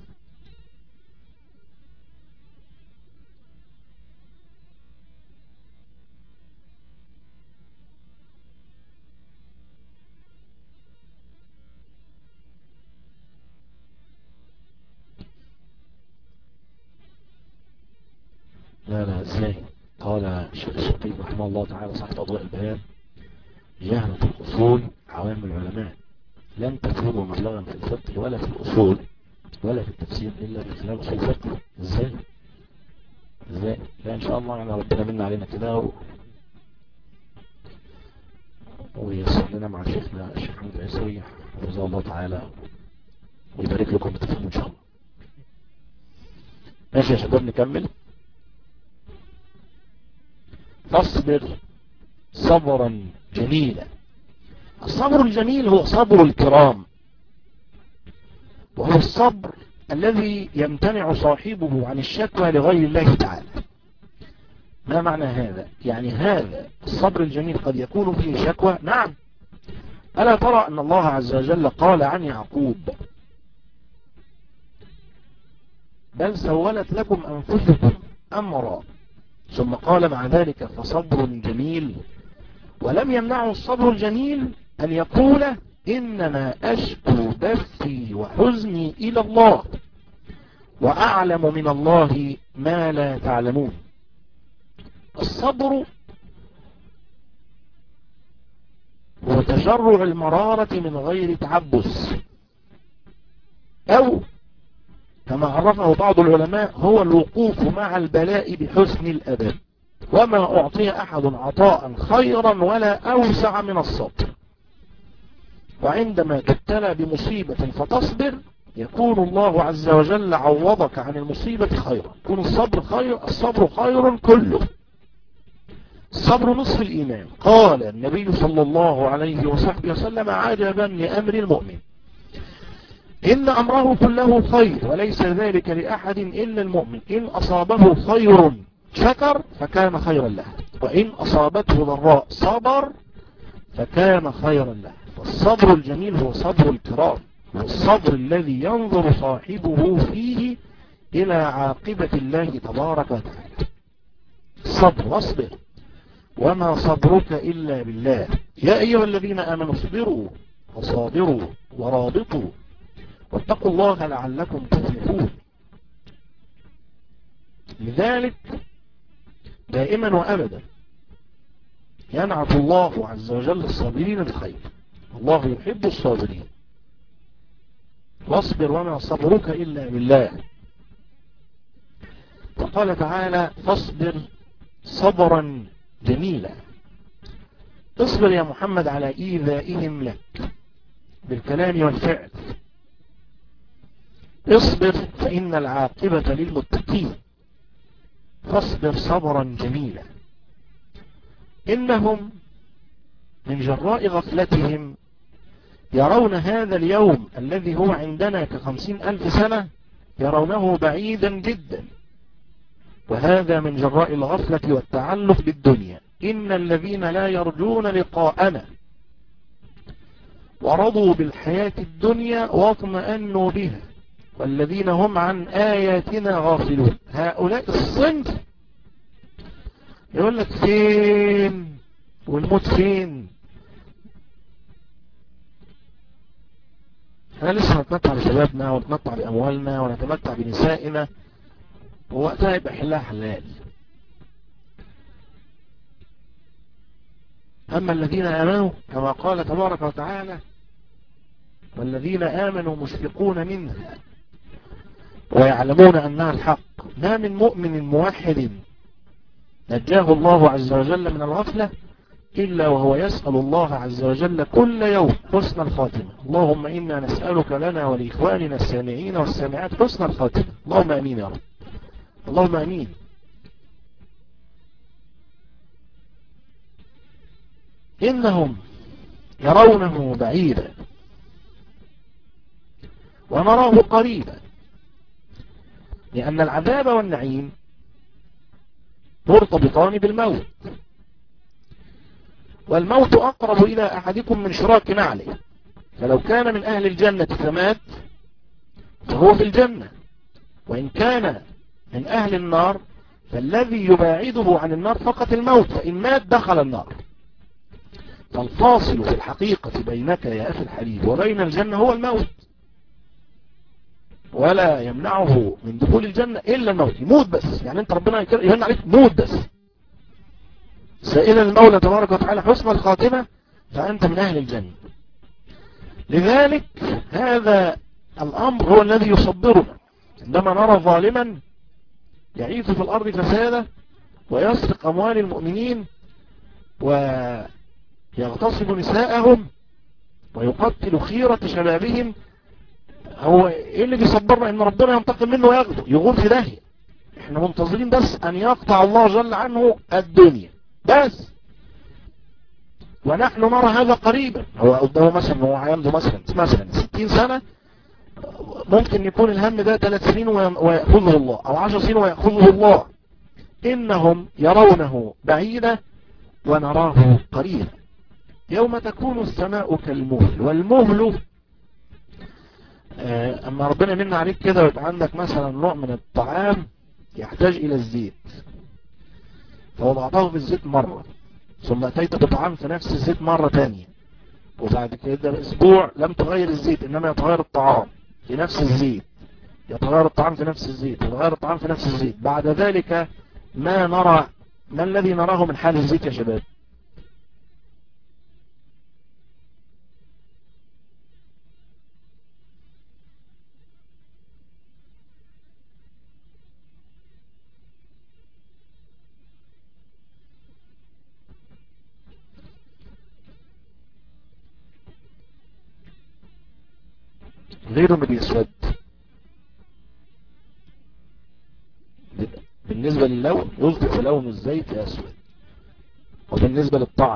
لا لا ازاي؟ قال الشيخ الشقيق رحمه الله تعالى صاحب أضواء البيان جهلة الأصول عوام العلماء لن تفوضوا مبلغا في الفقه ولا في الأصول ولا في التفسير إلا من خلال أصول الفقه. ازاي؟ ازاي؟ لا إن شاء الله يعني ربنا منا علينا كده و... ويسر لنا مع شيخنا الشيخ محمد العيسوي حفظه الله تعالى ويبارك لكم بتفهم إن شاء الله. ماشي يا شباب نكمل. فاصبر صبرا جميلا. الصبر الجميل هو صبر الكرام، وهو الصبر الذي يمتنع صاحبه عن الشكوى لغير الله تعالى. ما معنى هذا؟ يعني هذا الصبر الجميل قد يكون فيه شكوى، نعم. ألا ترى أن الله عز وجل قال عن يعقوب بل سولت لكم أنفسكم أمرا ثم قال مع ذلك فصبر جميل، ولم يمنعه الصبر الجميل أن يقول إنما أشكو بثي وحزني إلى الله وأعلم من الله ما لا تعلمون. الصبر هو تجرع المرارة من غير تعبس، أو كما عرفه بعض العلماء هو الوقوف مع البلاء بحسن الأدب، وما أعطي أحد عطاء خيرا ولا أوسع من الصبر. وعندما تبتلى بمصيبة فتصبر يكون الله عز وجل عوضك عن المصيبة خيرا، يكون الصبر خير، الصبر خير كله. الصبر نصف الإيمان. قال النبي صلى الله عليه وصحبه وسلم عجبا لأمر المؤمن إن أمره كله خير وليس ذلك لأحد إلا المؤمن، إن أصابه خير شكر فكان خيرا له، وإن أصابته ضراء صبر فكان خيرا له. فالصبر الجميل هو صبر الكرام، والصبر الذي ينظر صاحبه فيه إلى عاقبة الله تبارك وتعالى. الصبر واصبر وما صبرك إلا بالله يا أيها الذين آمنوا اصبروا وصابروا ورابطوا واتقوا الله لعلكم تفلحون. لذلك دائما وأبدا ينعت الله عز وجل الصابرين بخير، الله يحب الصابرين. واصبر وما صبرك إلا بالله. وقال تعالى فاصبر صبرا جميلا. اصبر يا محمد على إيذائهم لك بالكلام والفعل، اصبر فإن العاقبة للمتقين، فاصبر صبرا جميلا. إنهم من جراء غفلتهم يرون هذا اليوم الذي هو عندنا كخمسين ألف سنة يرونه بعيدا جدا، وهذا من جراء الغفلة والتعلق بالدنيا. إن الذين لا يرجون لقاءنا ورضوا بالحياة الدنيا واطمأنوا بها والذين هم عن آياتنا غافلون، هؤلاء الصنف يقول لك فين والموت فين؟ احنا لسه نتمتع بشبابنا ونتمتع بأموالنا ونتمتع بنسائنا، ووقتها يبقى حلها حلال. أما الذين آمنوا كما قال تبارك وتعالى والذين آمنوا مشفقون منها ويعلمون أنها الحق، ما من مؤمن موحد نجاه الله عز وجل من الغفلة إلا وهو يسأل الله عز وجل كل يوم حسن الخاتمة. اللهم إنا نسألك لنا ولإخواننا السامعين والسامعات حسن الخاتمة، اللهم أمين يا رب، اللهم أمين. إنهم يرونه بعيدا ونراه قريبا، لأن العذاب والنعيم مرتبطان بالموت، والموت أقرب إلى أحدكم من شراك نعله، فلو كان من أهل الجنة فمات فهو في الجنة، وإن كان من أهل النار فالذي يباعده عن النار فقط الموت، فإن مات دخل النار. فالفاصل في الحقيقة بينك يا أخي الحبيب وبين الجنة هو الموت، ولا يمنعه من دخول الجنة إلا الموت. يموت بس، يعني أنت ربنا يهن عليك موت بس، سائلا المولى تبارك وتعالى حسن الخاتمة فأنت من أهل الجنة. لذلك هذا الأمر هو الذي يصبرنا عندما نرى ظالما يعيث في الأرض فسادا ويسرق أموال المؤمنين ويغتصب نساءهم ويقتل خيرة شبابهم. هو ايه اللي بيصبرنا؟ ان ربنا ينتقم منه وياخده يغور في داهية. احنا منتظرين بس ان يقطع الله جل عنه الدنيا بس، ونحن نرى هذا قريبا. هو قدامه مثلا هو عنده مثلا مثلا ستين سنة، ممكن يكون الهم ده ثلاث سنين ويأخذه الله او عشر سنين ويأخذه الله. انهم يرونه بعيدا ونراه قريبا، يوم تكون السماء كالمهل. والمهل اما ربنا يمن عليك كده ويبقى عندك مثلا نوع من الطعام يحتاج الى الزيت، فوضعته في الزيت مرة ثم اتيت بطعام في نفس الزيت مرة تانية، وبعد كده باسبوع لم تغير الزيت انما يتغير الطعام في نفس الزيت، يتغير الطعام في نفس الزيت، يتغير الطعام في نفس الزيت. بعد ذلك ما نرى، ما الذي نراه من حال الزيت يا شباب؟ غيره ما بيسود. بالنسبة للون يصبح لون الزيت أسود، وبالنسبة للطعم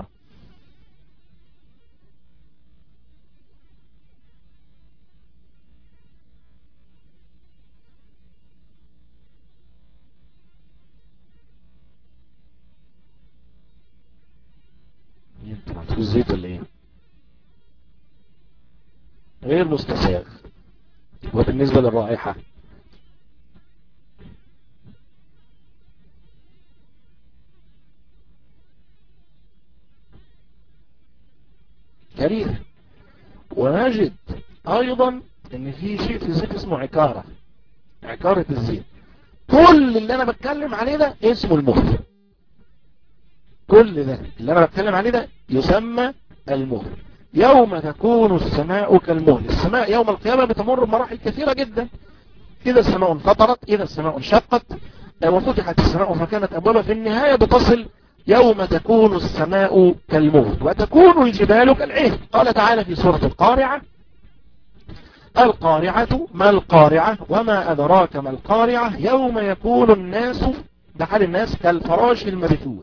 انت عارفين الزيت ولا ايه؟ غير مستساغ. وبالنسبة للرائحة كريه. ونجد ايضا ان في شيء في الزيت اسمه عكارة، عكارة الزيت. كل اللي انا بتكلم عليه ده اسمه المهل، كل ده اللي انا بتكلم عليه ده يسمى المهل. يوم تكون السماء كالمهل، السماء يوم القيامة بتمر بمراحل كثيرة جدا. إذا السماء انفطرت، إذا السماء انشقت وفتحت السماء فكانت أبوابها، في النهاية بتصل يوم تكون السماء كالمهل وتكون الجبال كالعهن. قال تعالى في سورة القارعة: القارعة ما القارعة وما أدراك ما القارعة يوم يكون الناس، ده حال الناس، كالفراش المبثوث،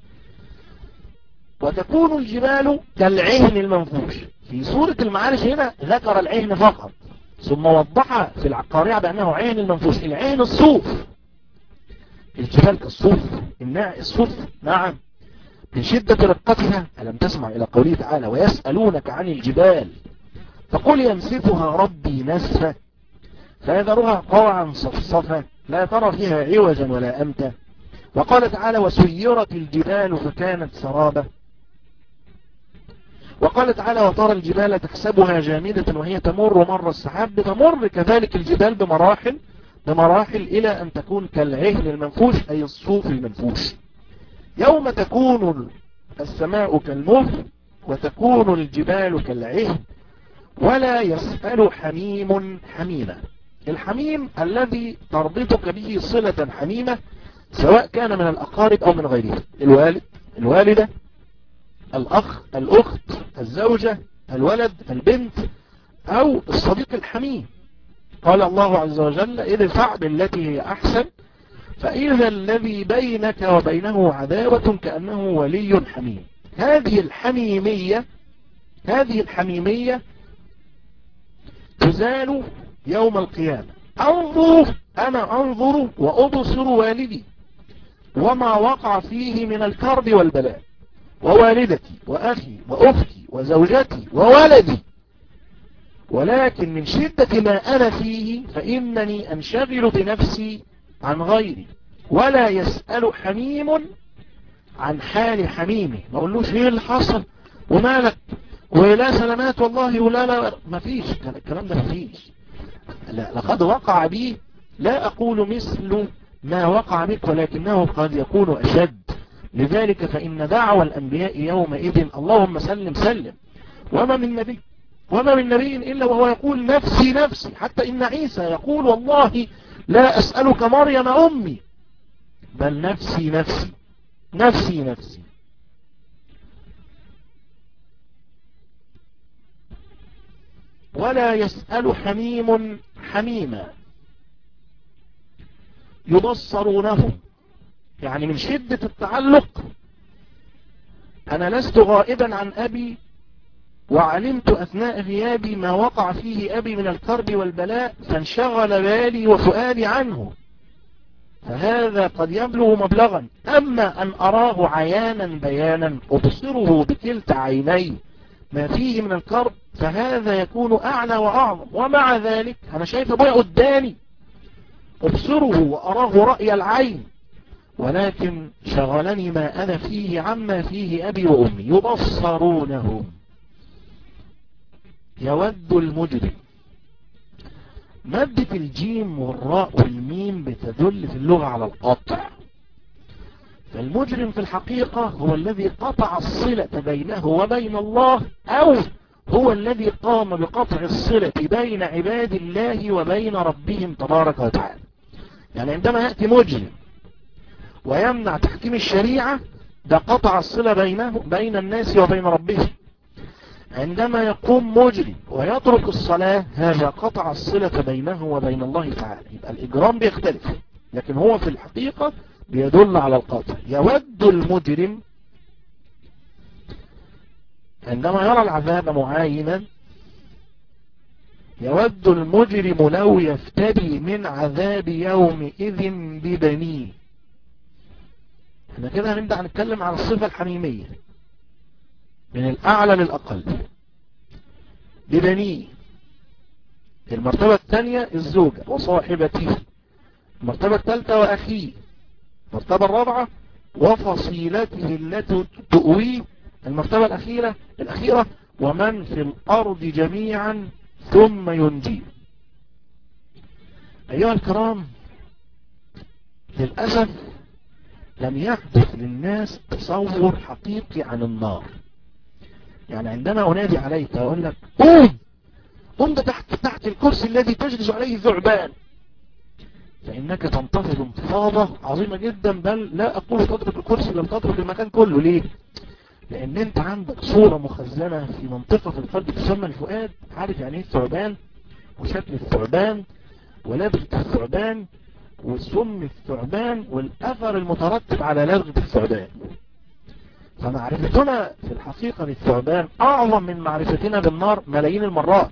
وتكون الجبال كالعهن المنفوش. في سورة المعارج هنا ذكر العهن فقط، ثم وضح في القارعة بأنه عهن المنفوش. العهن الصوف، الجبال كالصوف، الصوف نعم، من شدة رقتها. ألم تسمع إلى قوله تعالى: ويسألونك عن الجبال فقل ينسفها ربي نسفا فيذرها قاعا صفصفا لا ترى فيها عوجا ولا أمتا. وقال تعالى: وسيرت الجبال فكانت سرابا. وقال تعالى: وترى الجبال تحسبها جامدة وهي تمر مر السحاب. بتمر كذلك الجبال بمراحل بمراحل إلى أن تكون كالعهن المنفوش، أي الصوف المنفوش. يوم تكون السماء كالمهل وتكون الجبال كالعهن ولا يسأل حميم حميما. الحميم الذي تربطك به صلة حميمة، سواء كان من الأقارب أو من غيرهم، الوالد، الوالدة، الأخ، الأخت، الزوجة، الولد، البنت، أو الصديق الحميم. قال الله عز وجل: ادفع بالتي هي أحسن فإذا الذي بينك وبينه عداوة كأنه ولي حميم. هذه الحميمية هذه الحميمية تزال يوم القيامة. انظر أنا أنظر وأبصر والدي وما وقع فيه من الكرب والبلاء، ووالدتي وأخي وأختي وزوجتي وولدي، ولكن من شدة ما أنا فيه فإنني أنشغل بنفسي عن غيري. ولا يسأل حميم عن حال حميمه، ما أقولوش ايه اللي حصل ومالك ولا سلامات والله ولا لا، ما فيش الكلام ده، ما فيش. لا، لقد وقع بي، لا أقول مثل ما وقع بك، ولكنه قد يكون أشد. لذلك فإن دعوى الأنبياء يومئذ اللهم سلم سلم، وما من نبي وما من نبي إلا وهو يقول نفسي نفسي. حتى إن عيسى يقول: والله لا أسألك مريم أمي بل نفسي نفسي نفسي نفسي. ولا يسأل حميم حميما يبصرونه، يعني من شدة التعلق. أنا لست غائبا عن أبي وعلمت أثناء غيابي ما وقع فيه أبي من الكرب والبلاء، فانشغل بالي وفؤادي عنه، فهذا قد يبلغ مبلغا. أما أن أراه عيانا بيانا أبصره بكلتا عيني ما فيه من الكرب، فهذا يكون أعلى وأعظم. ومع ذلك أنا شايف أبويا قدامي أبصره وأراه رأي العين، ولكن شغلني ما أنا فيه عما فيه أبي وأمي. يبصرونهم. يود المجرم. مادة الجيم والراء والميم بتدل في اللغة على القطع، فالمجرم في الحقيقة هو الذي قطع الصلة بينه وبين الله، أو هو الذي قام بقطع الصلة بين عباد الله وبين ربهم تبارك وتعالى. يعني عندما يأتي مجرم ويمنع تحكيم الشريعة، ده قطع الصلة بينه بين الناس وبين ربهم. عندما يقوم مجرم ويترك الصلاة، هذا قطع الصلة بينه وبين الله تعالى. يبقى الإجرام بيختلف، لكن هو في الحقيقة بيدل على القطع. يود المجرم عندما يرى العذاب معاينا، يود المجرم لو يفتدي من عذاب يومئذ ببنيه. احنا كده هنبدأ نتكلم على الصفة الحميمية من الأعلى للأقل. ببنيه. المرتبة الثانية الزوجة وصاحبته. المرتبة الثالثة وأخيه. المرتبة الرابعة وفصيلته التي تؤويه. المرتبة الأخيرة الأخيرة ومن في الأرض جميعا ثم ينجيه. أيها الكرام، للأسف لم يحدث للناس تصور حقيقي عن النار. يعني عندما أنادي عليك أقول لك قوم قوم ده تحت, تحت الكرسي الذي تجلس عليه الثعبان، فإنك تنتفض انتفاضة عظيمة جدا، بل لا أقول تترك الكرسي، لم تترك المكان كله. ليه؟ لأن أنت عندك صورة مخزنة في منطقة في القلب تسمى الفؤاد. عارف يعني ايه الثعبان وشكل الثعبان ولدغة الثعبان وسم الثعبان والأثر المترتب على لدغة الثعبان. فمعرفتنا في الحقيقة للثعبان أعظم من معرفتنا بالنار ملايين المرات.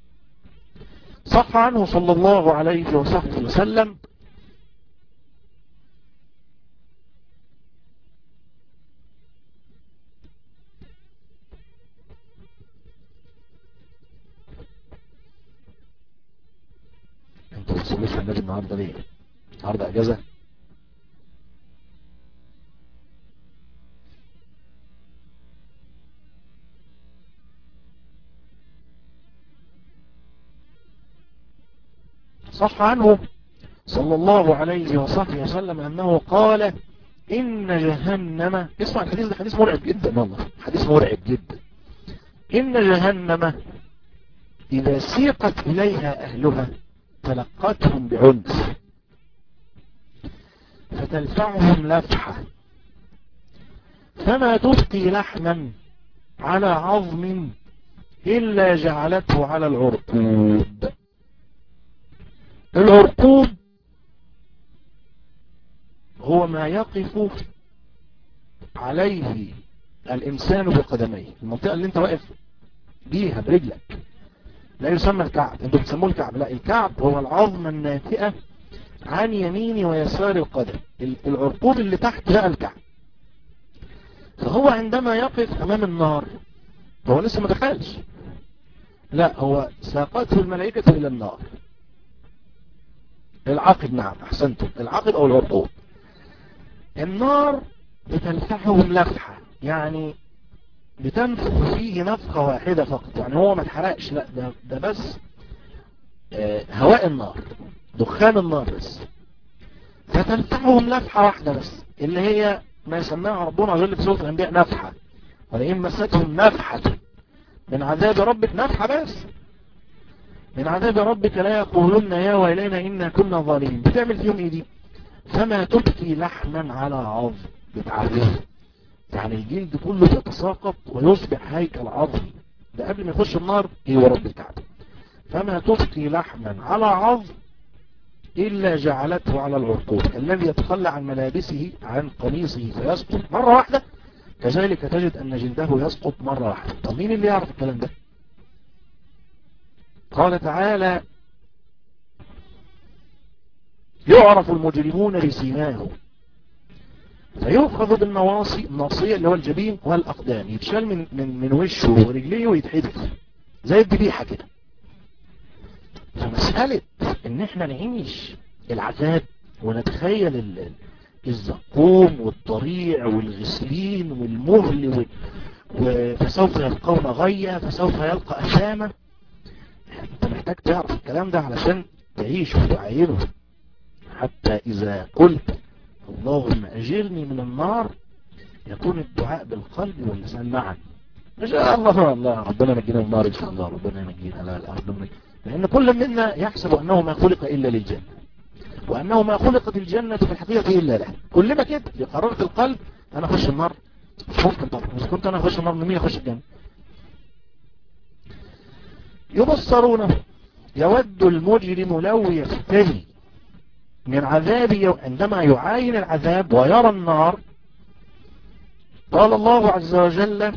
صح عنه صلى الله عليه وصحبه وسلم انتوا بتصلوش على النبي النهارده ليه؟ النهارده اجازة؟ صح عنه صلى الله عليه وصحبه وسلم أنه قال إن جهنم، اسمع الحديث ده حديث مرعب جدا والله، حديث مرعب جدا. إن جهنم إذا سيقت إليها أهلها تلقتهم بعنف فتلفعهم لفحة فما تبقي لحما على عظم إلا جعلته على العرقوب. العرقوب هو ما يقف عليه الإنسان بقدميه، المنطقة اللي انت واقف بيها برجلك لا يسمى الكعب، انتوا بتسموه الكعب، لا، الكعب هو العظمة الناتئة عن يمين ويسار القدم. العرقوب اللي تحت بقى الكعب. فهو عندما يقف أمام النار هو لسه ما دخلش، لا، هو ساقته الملائكة إلى النار. العقب، نعم أحسنتم، العقب أو العرقوب. النار بتلفحهم لفحة، يعني بتنفخ فيه نفخة واحدة فقط، يعني هو ما اتحرقش، لا، ده, ده بس آه هواء النار، دخان النار بس. فتلفحهم لفحة واحدة بس، اللي هي ما يسميها ربنا جل في سورة الأنبياء نفحة. ولئن مستهم نفحة من عذاب ربك، نفحة بس من عذاب ربك لا يقولون يا ويلنا إنا كنا ظالمين. بتعمل فيهم ايه دي؟ فما تبكي لحما على عظم، بتعذبه، يعني الجلد كله يتساقط ويصبح هيكل عظمي. ده قبل ما يخش النار ايه ورب الكعبة. فما تبكي لحما على عظم إلا جعلته على العرقوب، الذي يتخلى عن ملابسه عن قميصه فيسقط مرة واحدة، كذلك تجد أن جلده يسقط مرة واحدة. طب مين اللي يعرف الكلام ده؟ قال تعالى يعرف المجرمون بسيماهم فيؤخذ بالنواصي، الناصية اللي هو الجبين والأقدام، يتشال من, من, من وشه ورجليه ويتحدث زي الذبيحة كده. فمسألة ان احنا نعيش العذاب ونتخيل الزقوم والضريع والغسلين والمهل فسوف يلقون غية فسوف يلقى أسامة، انت محتاج تعرف الكلام ده علشان تعيش وتعينه. حتى إذا قلت اللهم أجرني من النار يكون الدعاء بالقلب واللسان معا. ما شاء الله، الله ربنا نجينا من النار إن شاء الله، ربنا نجينا. لا لا ربنا نجينا. لأن كل منا يحسب أنه ما خلق إلا للجنة، وأنه ما خلقت الجنة في الحقيقة إلا له. كلنا كده قررت القلب أنا أخش النار، مش ممكن طبعا، مش كنت أنا أخش النار مين يخش الجنة؟ يبصرونه يود المجرم لو يفتري من عذابه عندما يعاين العذاب ويرى النار. قال الله عز وجل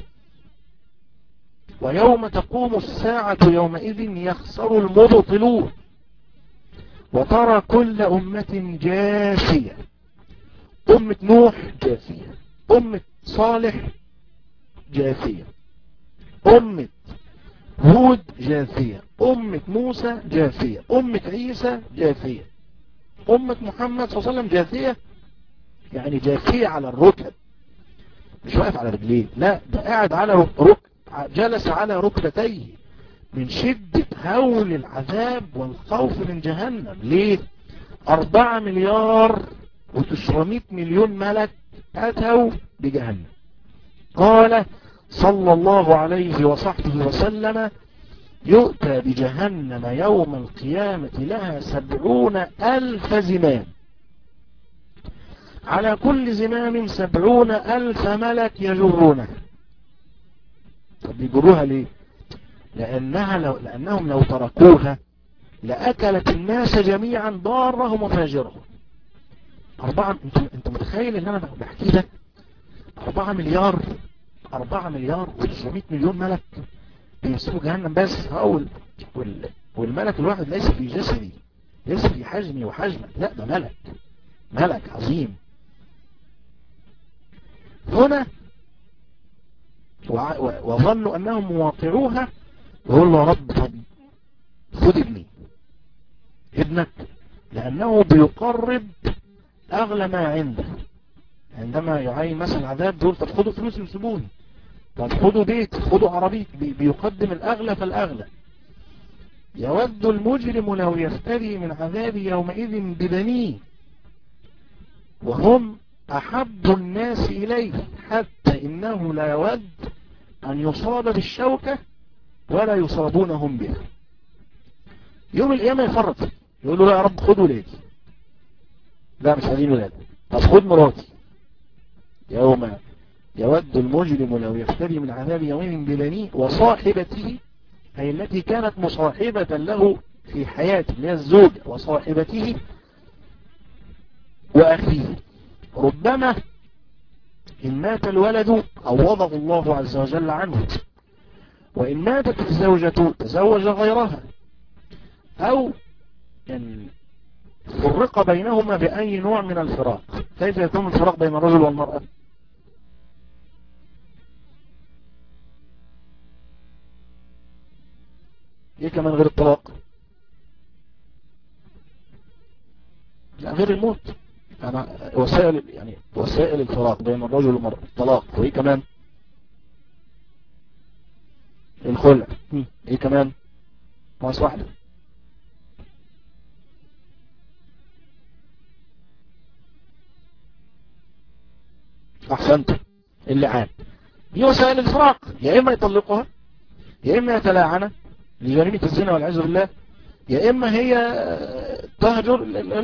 ويوم تقوم الساعة يومئذ يخسر المبطلون وترى كل أمة جاثية. أمة نوح جاثية، أمة صالح جاثية، أمة هود جاثية، أمة موسى جاثية، أمة عيسى جاثية، أمة محمد صلى الله عليه وسلم جاثية، يعني جاثية على الركب، مش واقف على رجليه، لا، ده قاعد على ركب، جلس على ركبتيه من شدة هول العذاب والخوف من جهنم. ليه؟ أربعة مليار وتسعمائة مليون ملك أتوا بجهنم. قال صلى الله عليه وصحبه وسلم يؤتى بجهنم يوم القيامة لها سبعون ألف زمام، على كل زمام سبعون ألف ملك يجرونه. طب يجروها ليه؟ لأنها لو لأنهم لو تركوها لأكلت الناس جميعا ضارهم وفاجرهم. أربعة، انت, انت متخيل ان انا بحكي ده؟ أربعة مليار أربعة مليار وتسعمائة مليون ملك بيمسكوا جهنم بس. هقول وال... والملك الواحد ليس في جسدي، ليس في حجمي وحجمك، لا ده ملك، ملك عظيم. هنا وظنوا أنهم مواقعوها، ويقول له يا رب طب خد ابني، ابنك، لأنه بيقرب أغلى ما عنده. عندما يعين مثلا عذاب دول طب خدوا فلوس يسيبوني، طب خدوا بيت، خدوا عربية، بيقدم الأغلى فالأغلى. يود المجرم لو يفتدي من عذاب يومئذ ببنيه وهم أحب الناس إليه، حتى إنه لا يود أن يصاب بالشوكة ولا يصابونهم بها. يوم القيامة يفرط، يقول له لا يا رب خد ولادي، لا مش عايزين ولادي، طب خد مراتي. يوم يود المجرم لو يفتدي من عذاب يومئذ ببنيه وصاحبته، أي التي كانت مصاحبة له في حياته من الزوجة، وصاحبته وأخيه. ربما إن مات الولد عوضه الله عز وجل عنه، وإن ماتت الزوجة تزوج غيرها، أو إن فرق بينهما بأي نوع من الفراق. كيف يكون الفراق بين الرجل والمرأة؟ ايه كمان غير الطلاق؟ لا غير الموت. انا وسائل يعني وسائل الفراق بين الرجل والمرأة الطلاق، وايه كمان؟ الخلع. ايه كمان؟ ناقص واحدة. احسنت، اللعان. دي وسائل الفراق، يا اما يطلقها، يا اما يتلاعنها لجريمة الزنا والعياذ بالله، يا اما هي تهجر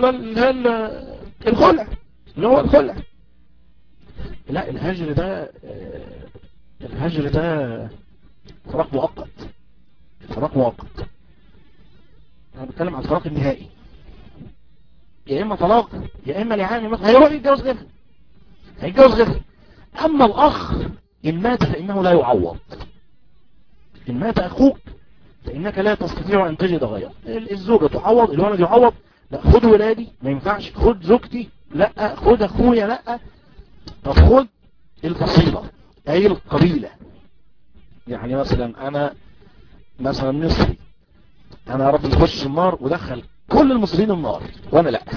الخلع اللي هو الخلع. لا الهجر ده الهجر ده فراق مؤقت، فراق مؤقت. انا بتكلم عن الفراق النهائي، يا اما طلاق يا اما لعان، مثلا هيروح يتجوز غيرها، هيتجوز غيرها. اما الاخ ان مات فانه لا يعوض. ان مات اخوك فإنك لا تستطيع أن تجد غيره. الزوجة تعوض، الولد يعوض، لا خد ولادي ما ينفعش، خد زوجتي لا، خد أخويا لا، طب خد الفصيلة أي القبيلة. يعني مثلا أنا مثلا مصري، أنا يا رب نخش النار ودخل كل المصريين النار وأنا لا،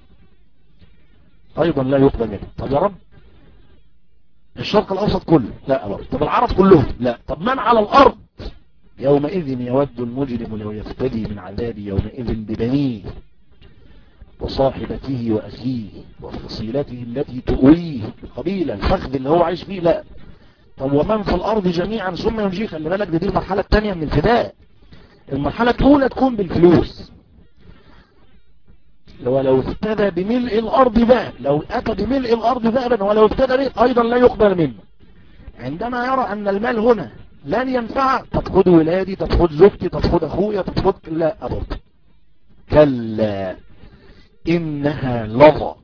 أيضا لا يقبل منه. طب يا رب الشرق الأوسط كله لا برضه، طب العرب كلهم لا، طب من على الأرض؟ يومئذ يود المجرم لو يفتدي من عذاب يومئذ ببنيه وصاحبته وأخيه وفصيلته التي تؤويه، قبيلة الفخذ اللي هو عايش فيه لا. طب ومن في الأرض جميعا ثم ينجيه. خلي بالك دي, دي المرحلة الثانية من الفداء. المرحلة الأولى تكون بالفلوس، لو لو افتدى بملء الأرض ذهب، لو أتى بملء الأرض ذهبا ولو افتدى به أيضا لا يقبل منه. عندما يرى أن المال هنا لن ينفع، طب خد ولادي، طب خد زوجتي، طب خد أخويا، طب خد لا أبدا، كلا إنها لظى.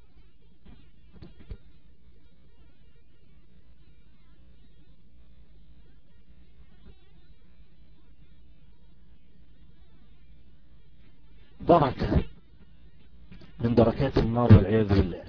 دركة من دركات النار والعياذ بالله،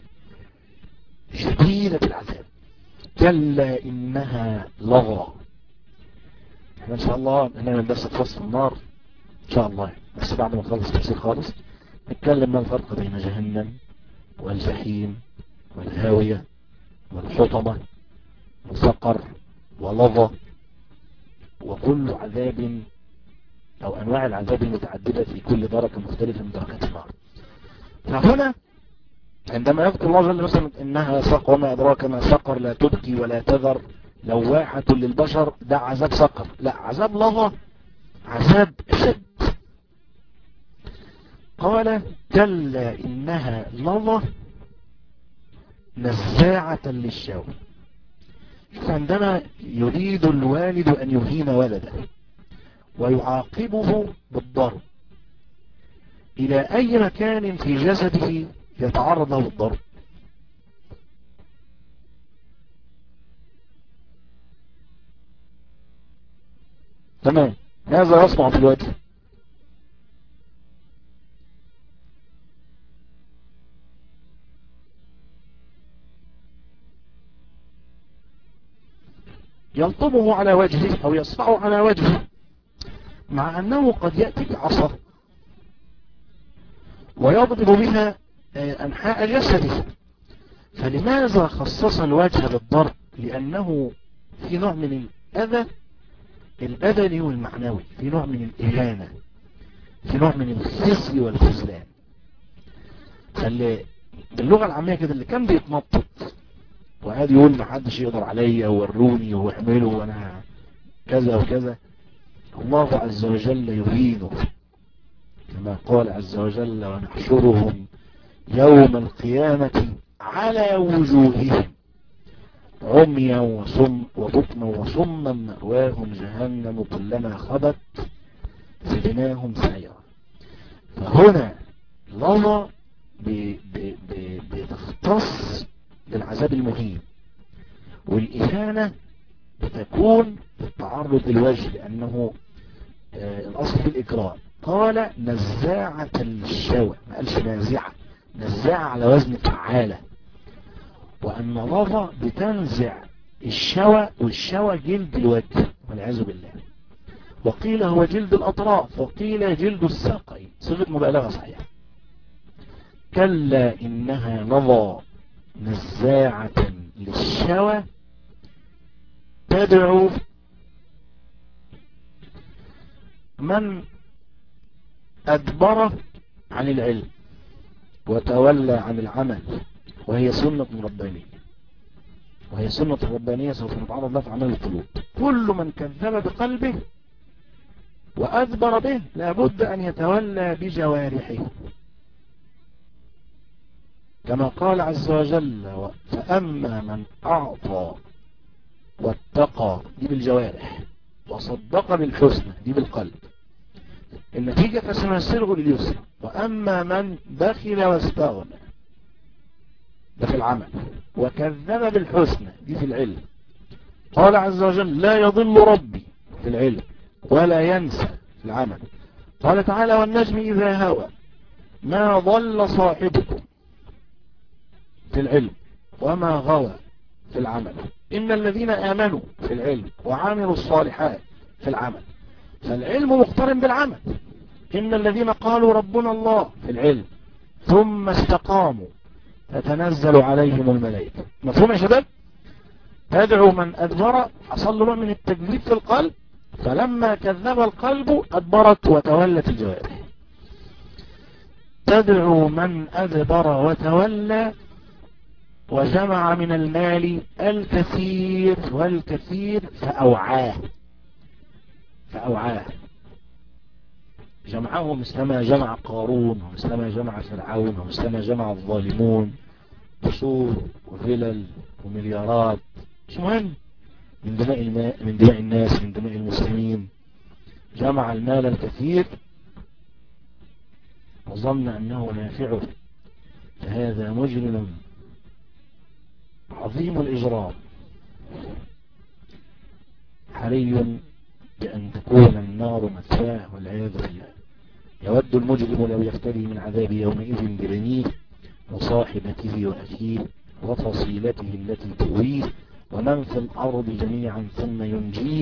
شديدة العذاب. كلا إنها لظى. احنا إن شاء الله هنعمل درس فصل النار إن شاء الله، بس بعد ما نخلص تفسير خالص نتكلم ما الفرق بين جهنم والجحيم والهاوية والحطمة وسقر ولظى وكل عذاب أو أنواع العذاب المتعددة في كل درجة مختلفة من درجات النار. فهنا عندما يذكر الله جل وعلا إنها سقر وما أدراك ما سقر لا تبكي ولا تذر لواحة للبشر، ده عذاب سقر. لا عذاب لظى عذاب أشد. قال كلا إنها لظى نزاعة للشوى. عندما يريد الوالد أن يهين ولده ويعاقبه بالضرب، إلى أي مكان في جسده يتعرض له الضرب؟ تمام. ماذا يصنع في الوجه؟ يلطمه على وجهه أو يصفعه على وجهه، مع أنه قد يأتي بعصا ويضرب بها أنحاء جسده. فلماذا خصص الوجه بالضرب؟ لأنه في نوع من الأذى البدني والمعنوي، في نوع من الإهانة، في نوع من الخزي والخذلان. فاللي باللغة العامية كده اللي كان بيتنطط وقاعد يقول ما حدش يقدر عليا ووروني واحملوا وانا كذا وكذا، الله عز وجل يهينه، كما قال عز وجل ونحشرهم يوم القيامة على وجوههم عميا وصم وبكما وصما مأواهم جهنم كلما خبت زدناهم سعيرا. فهنا لظى بتختص بالعذاب المهين، والإهانة بتكون بالتعرض للوجه، لأنه آه الأصل في الإكرام. قال نزاعة للشوى، ما قالش نازعة، نزاعة على وزن فعالة. وأن لظى بتنزع الشوى، والشوى جلد الوجه والعياذ بالله. وقيل هو جلد الأطراف، وقيل جلد الساقين، صيغة مبالغة صحيحة. كلا إنها لظى نزاعة للشوى تدعو من أدبر عن العلم وتولى عن العمل، وهي سنة ربانية، وهي سنة ربانية سوف نتعرض لها في عمل القلوب. كل من كذب بقلبه وأدبر به لابد أن يتولى بجوارحه، كما قال عز وجل فأما من أعطى واتقى، دي بالجوارح، وصدق بالحسنى، دي بالقلب. النتيجة فسنيسره لليسر. وأما من بخل واستغنى، ده في العمل، وكذب بالحسنى، دي في العلم. قال عز وجل لا يضل ربي في العلم ولا ينسى في العمل. قال تعالى والنجم إذا هوى ما ضل صاحبكم في العلم وما غوى في العمل. إن الذين آمنوا في العلم وعملوا الصالحات في العمل، فالعلم مقترن بالعمل. إن الذين قالوا ربنا الله في العلم ثم استقاموا تتنزل عليهم الملائكة. مفهوم يا شباب؟ تدعو من أدبر، حصل له نوع من التكذيب في القلب، فلما كذب القلب أدبرت وتولت الجوارح. تدعو من أدبر وتولى وجمع من المال الكثير والكثير فأوعاه، فأوعاه جمعه مثلما جمع قارون، ومثلما جمع فرعون، ومثلما جمع الظالمون، قصور وفلل ومليارات، مش مهم، من دماء الماء، من دماء الناس، من دماء المسلمين. جمع المال الكثير وظن أنه نافعه، فهذا مجرم عظيم الإجرام. حري بأن تكون النار مثواه والعياذ بالله. يود المجرم لو يفتدي من عذاب يومئذ ببنيه وصاحبته وأخيه وفصيلته التي تؤويه ومن في الأرض جميعا ثم ينجيه.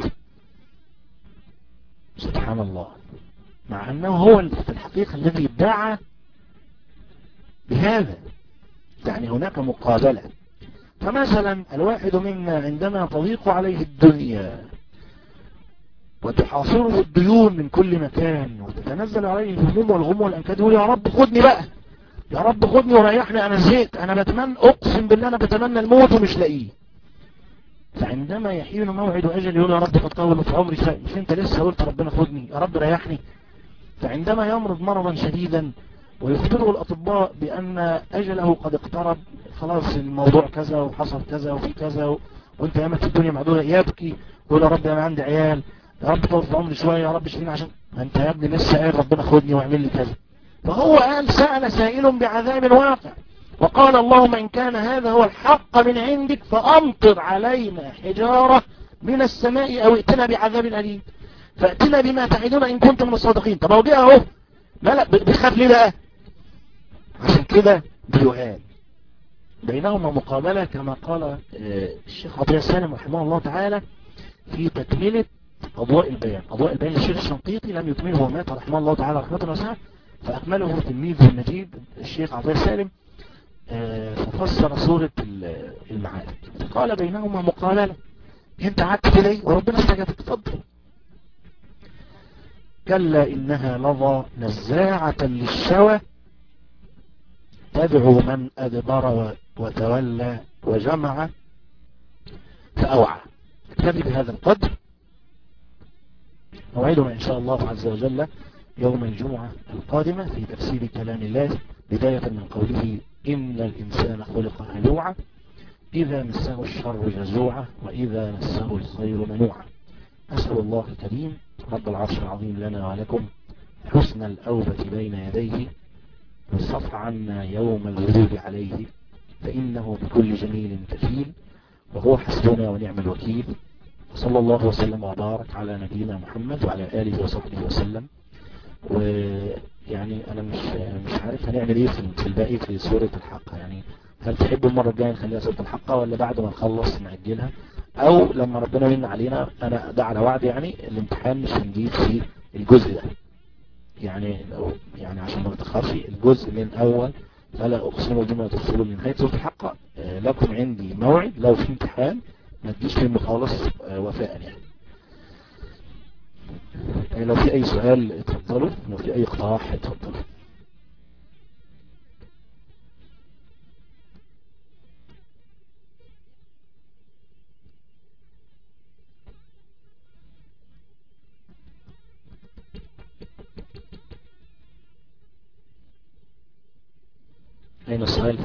سبحان الله. مع أنه هو في الحقيقة الذي ادعى بهذا. يعني هناك مقابلة. فمثلا الواحد منا عندما تضيق عليه الدنيا وتحاصره الديون من كل مكان وتتنزل عليه الهموم والغم والأنكاد، يقول يا رب خدني بقى، يا رب خدني وريحني، أنا زهقت، أنا بتمنى، أقسم بالله أنا بتمنى الموت ومش لاقيه. فعندما يحين موعد أجل يقول يا رب قد طول في عمري، مش انت لسه قلت ربنا خدني يا رب ريحني. فعندما يمرض مرضا شديدا ويخبره الأطباء بأن أجله قد اقترب، خلاص الموضوع كذا وحصل كذا وفي كذا و... وانت يامت في الدنيا معدودة، يبكي يقول يا رب انا عندي عيال، يا رب طول في عمري شوية، يا رب اشفيني، عشان انت يا ابني لسه قال ربنا خدني واعمل لي كذا. فهو قال سأل سائل بعذاب واقع، وقال اللهم إن كان هذا هو الحق من عندك فأمطر علينا حجارة من السماء أو ائتنا بعذاب أليم، فأتنا بما تعدنا إن كنت من الصادقين. طب هو جه اهو، لا لا بيخاف ليه بقى؟ عشان كده بيهان. بينهما مقابلة كما قال الشيخ عطية السالم رحمه الله تعالى في تكملة أضواء البيان. أضواء البيان للشيخ الشنقيطي لم يكمله ومات رحمه الله تعالى رحمة واسعة، فأكمله تلميذه النجيب الشيخ عطية السالم ففسر سورة المعارج. قال بينهما مقابلة، انت عدت لي وربنا استجاب. تفضل. كلا إنها لظى نزاعة للشوى تدعو من أدبر وتولى وجمع فأوعى. اكتفي بهذا القدر. موعدنا إن شاء الله عز وجل يوم الجمعة القادمة في تفسير كلام الله، بداية من قوله إن الإنسان خلق هلوعا إذا مسه الشر جزوعا وإذا مسه الخير منوعا. أسأل الله الكريم رب العرش العظيم لنا ولكم حسن الأوبة بين يديه والصفح عنا يوم الورود عليه، فإنه بكل جميل كفيل وهو حسبنا ونعم الوكيل. وصلى الله وسلم وبارك على نبينا محمد وعلى آله وصحبه وسلم. ويعني أنا مش مش عارف هنعمل إيه في الباقي في سورة الحق. يعني هل تحبوا المرة الجاية نخليها سورة الحق ولا بعد ما نخلص نأجلها، أو لما ربنا يمن علينا؟ أنا ده على وعد، يعني الامتحان مش هنجيب في الجزء ده، يعني يعني عشان ما نتأخرش الجزء من أول فلا أقسم بما تبصرون من نهاية سورة الحق. لكم عندي موعد لو في امتحان ما تجيش في المخالص وفاء. يعني. يعني لو في أي سؤال اتفضلوا، لو في أي اقتراح اتفضلوا. أين السؤال؟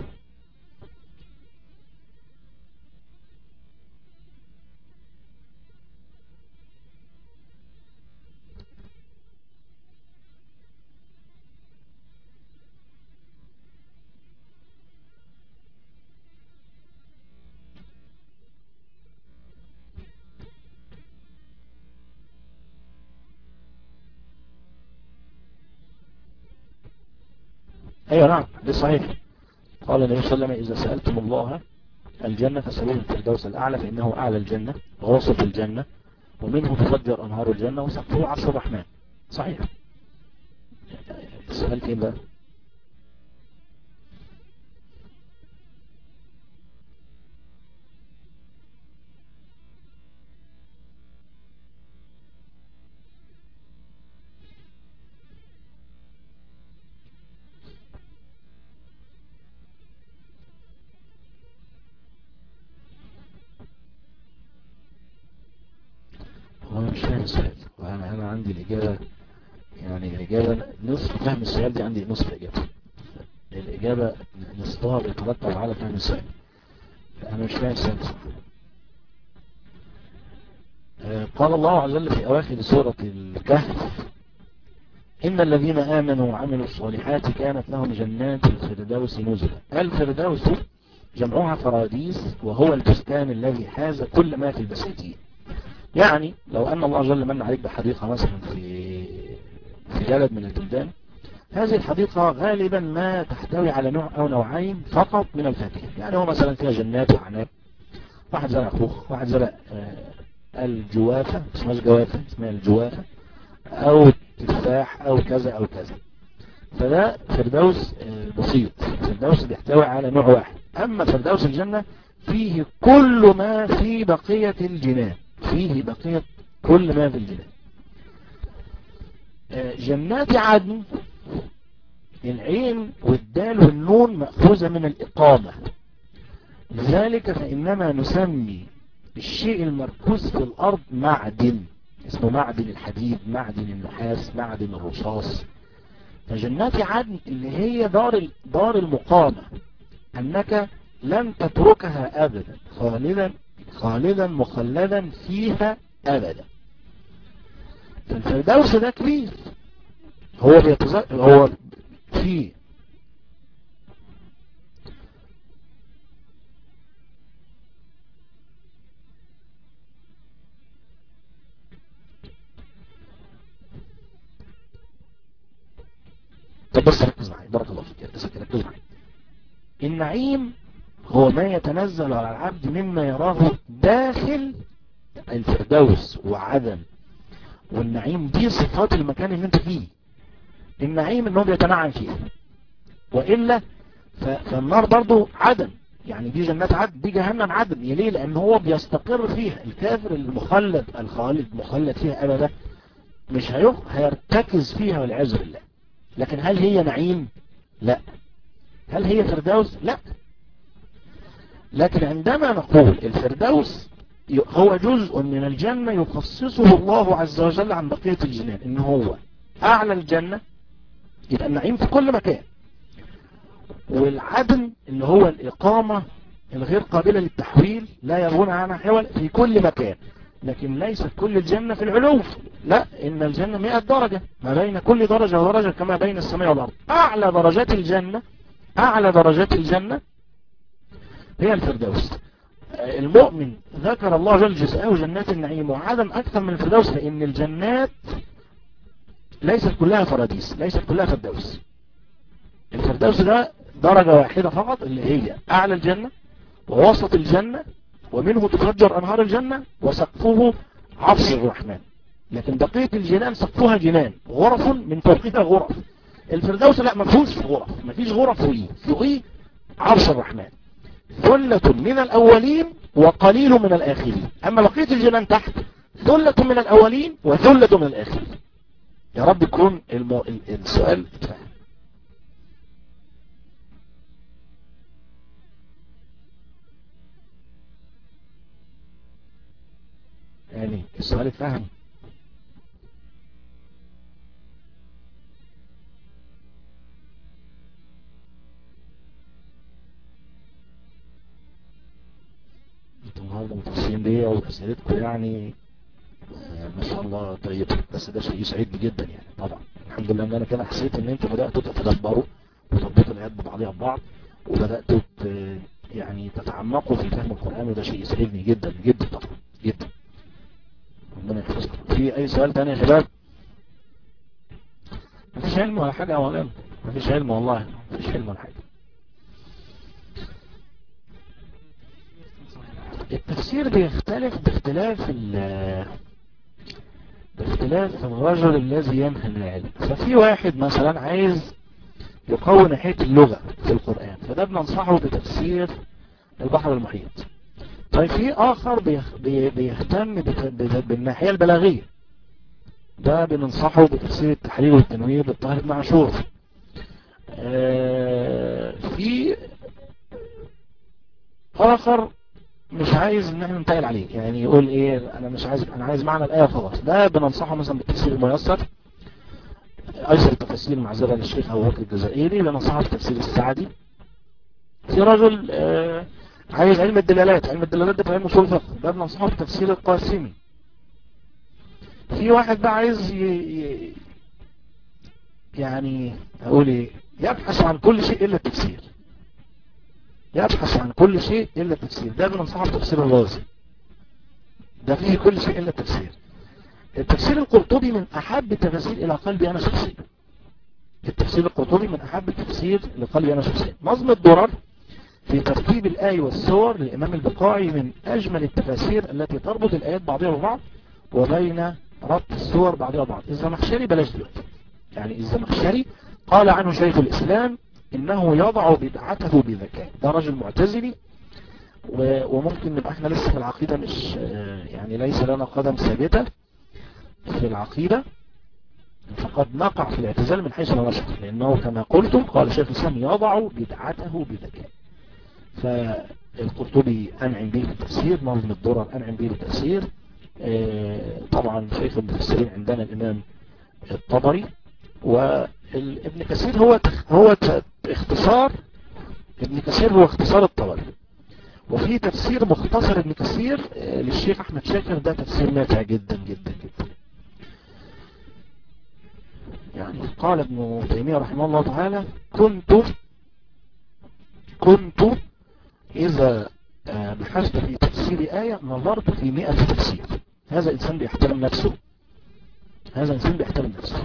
أيوة نعم، ده صحيح. قال النبي صلى الله عليه وسلم إذا سألتم الله الجنة فسألوه الفردوس الأعلى فإنه أعلى الجنة ووسط الجنة ومنه تفجر أنهار الجنة وسقفه عرش الرحمن. صحيح. السؤال فين بقى؟ أنا مش فاهم السؤال، وأنا أنا عندي الإجابة، يعني الإجابة نصف فهم السؤال دي عندي نصف إجابة. الإجابة نصفها بيترتب على فهم السؤال. أنا مش فاهم السؤال صح. قال الله عز وجل في أواخر سورة الكهف إن الذين آمنوا وعملوا الصالحات كانت لهم جنات الفردوس نزلا. الفردوس جمعها فراديس وهو البستان الذي حاز كل ما في البساتين. يعني لو أن الله عز وجل من عليك بحديقة مثلا في في بلد من البلدان، هذه الحديقة غالبا ما تحتوي على نوع أو نوعين فقط من الفاكهة. يعني هو مثلا فيها جنات وعناب، واحد زرع خوخ، واحد زرع الجوافة، اسمها الجوافة، اسمها الجوافة، أو تفاح أو كذا أو كذا. فده فردوس بسيط، فردوس بيحتوي على نوع واحد. أما فردوس الجنة فيه كل ما في بقية الجنان، فيه بقية كل ما في الجنان. جنات عدن، العين والدال والنون مأخوذة من الإقامة، لذلك فإنما نسمي الشيء المركوز في الأرض معدن، اسمه معدن الحديد، معدن النحاس، معدن الرصاص. فجنات عدن اللي هي دار دار المقامة، أنك لن تتركها أبدا، خالدا خالدا مخلدا فيها أبدا. فالفردوس ده كبير، هو بيتز... هو فيه طب بس ركز معي، بارك الله فيك، ركز معي. النعيم هو ما يتنزل على العبد مما يراه داخل الفردوس وعدن. والنعيم دي صفات المكان اللي انت فيه. النعيم انه بيتنعم فيه، وإلا فالنار برضو عدن، يعني دي جنات عدن، دي جهنم عدن. ليه؟ لأن هو بيستقر فيها. الكافر المخلد الخالد مخلد فيها أبدا مش هيرتكز فيها والعياذ بالله. لكن هل هي نعيم؟ لا. هل هي فردوس؟ لا. لكن عندما نقول الفردوس هو جزء من الجنة يخصصه الله عز وجل عن بقية الجنان، إن هو أعلى الجنة، يبقى النعيم في كل مكان. والعدن اللي هو الإقامة الغير قابلة للتحويل، لا يبغون عنها حول، في كل مكان. لكن ليست كل الجنة في العلو، لا، إن الجنة مئة درجة، ما بين كل درجة ودرجة كما بين السماء والأرض. أعلى درجات الجنة أعلى درجات الجنة هي الفردوس. المؤمن ذكر الله جل جزاءه جنات النعيم وعدم أكثر من الفردوس، لأن الجنات ليست كلها فراديس، ليست كلها فردوس. الفردوس ده درجة واحدة فقط، اللي هي أعلى الجنة ووسط الجنة، ومنه تفجر أنهار الجنة، وسقفه عرش الرحمن. لكن بقية الجنان سقفها جنان، غرف من فوقها غرف. الفردوس لا، ما فيهوش غرف، ما فيش غرف فوقيه، فوقيه عرش الرحمن. ثلة من الأولين وقليل من الآخرين. أما بقية الجنان تحت ثلة من الأولين وثلة من الآخرين. يا رب يكون المو... السؤال اتفهم. يعني السؤال اتفهم. انتوا النهارده متفسرين ليا واسئلتكم يعني ما شاء الله طيب، بس ده شيء يسعدني جدا يعني. طبعا الحمد لله ان انا كده حسيت ان انتوا بداتوا تتدبروا وتربطوا الايات ببعضها ببعض، وبداتوا يعني تتعمقوا في فهم القران، وده شيء يسعدني جدا جدا طبعا جدا. ربنا يحفظكم. في اي سؤال تاني يا شباب؟ مفيش علم ولا حاجه اولا، مفيش علم والله، مفيش علم ولا حاجه. التفسير بيختلف باختلاف باختلاف الرجل الذي ينهل العلم. ففي واحد مثلا عايز يقوي ناحية اللغة في القرآن، فده بننصحه بتفسير البحر المحيط. طيب في آخر بيهتم بالناحية البلاغية، ده بننصحه بتفسير التحرير والتنوير للطاهر بن عاشور. في آخر مش عايز ان احنا ننتقل عليه، يعني يقول ايه، انا مش عايز، انا عايز معنى الآية خلاص. ده بننصحه مثلا بالتفسير الميسر، ايسر التفسير معذرة للشيخ ابو بكر الجزائري، بننصحه بالتفسير السعدي. في رجل آه عايز علم الدلالات، علم الدلالات ده في علم اصول الفقه، ده بننصحه بالتفسير القاسمي. في واحد بقى عايز ي... ي... يعني اقول ايه، يبحث عن كل شيء الا التفسير، يبحث عن كل شيء إلا التفسير، ده بننصحه بتفسير الرازي، ده فيه كل شيء إلا التفسير. التفسير القرطبي من أحب التفاسير إلى قلبي أنا شخصيا، التفسير القرطبي من أحب التفسير لقلبي أنا شخصيا. نظم الدرر في ترتيب الآي والسور للإمام البقاعي من أجمل التفاسير التي تربط الآيات بعضها ببعض وبين ربط السور بعضها ببعض. الزمخشري بلاش دلوقتي، يعني الزمخشري قال عنه شيخ الإسلام إنه يضع بدعته بذكاء. ده رجل معتزلي، وممكن نبقى احنا لسه في العقيدة مش يعني ليس لنا قدم ثابتة في العقيدة، فقد نقع في الاعتزال من حيث لا نشعر، لأنه كما قلت قال شيخ الإسلام يضع بدعته بذكاء. فالقرطبي أنعم به بالتفسير، نظم الدرر أنعم به بالتفسير. طبعا شيخ المفسرين عندنا الإمام الطبري، وابن كثير هو هو اختصار ابن كثير هو اختصار الطبري. وفي تفسير مختصر ابن كثير للشيخ أحمد شاكر، ده تفسير نافع جدا جدا جدا. يعني قال ابن تيمية رحمه الله تعالى: كنت كنت إذا بحثت في تفسير آية نظرت في مئة تفسير. هذا إنسان بيحترم نفسه، هذا إنسان بيحترم نفسه.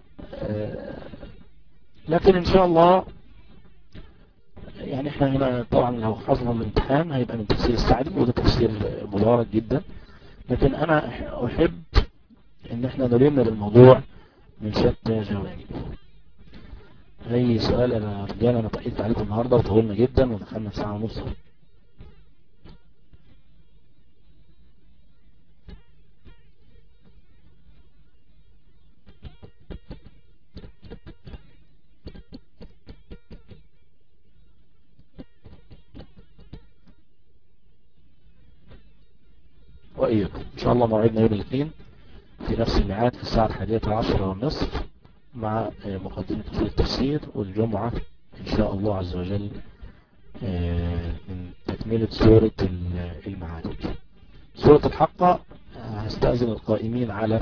لكن إن شاء الله يعني احنا هنا طبعا لو حصلنا الامتحان هيبقى من تفسير السعدي، وده تفسير مبارك جدا. لكن أنا أحب إن احنا نلم بالموضوع من شتى جوانبه. أي سؤال يا رجال؟ أنا طقيت عليكم النهاردة وطولنا جدا ودخلنا في ساعة ونص. وإياكم إن شاء الله موعدنا يوم الاثنين في نفس الميعاد في الساعة الحادية عشرة والنصف مع مقدمة التفسير، والجمعة إن شاء الله عز وجل من تكملة سورة المعارج. سورة الحقة هستأذن القائمين على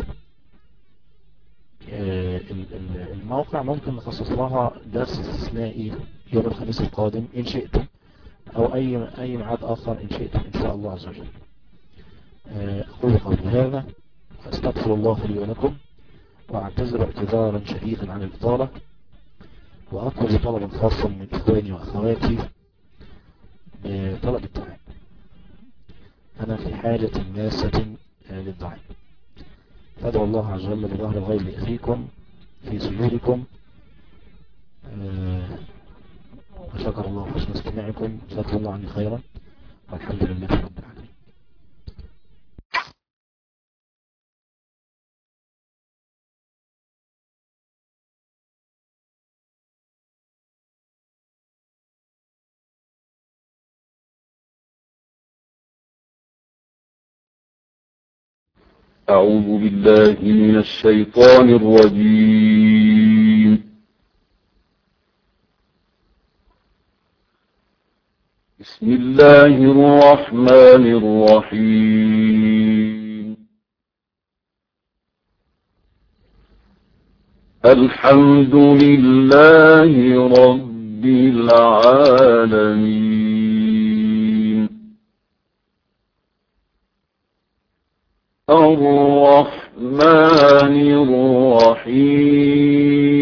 الموقع، ممكن نخصص لها درس استثنائي يوم الخميس القادم إن شئتم، أو أي أي ميعاد آخر إن شئتم إن شاء الله عز وجل. أقول قولي هذا فأستغفر الله لي ولكم، وأعتذر اعتذارا شديدا عن الإطالة، وأطلب طلبا خاصا من إخواني وأخواتي بطلب الدعاء. أنا في حاجة ماسة للدعاء، فادعوا الله عز وجل بظهر الغيب لأخيكم في سجودكم. وشكر الله حسن استماعكم، جزاكم الله عني خيرا، والحمد لله رب العالمين. أعوذ بالله من الشيطان الرجيم. بسم الله الرحمن الرحيم. الحمد لله رب العالمين. الرحمن الرحيم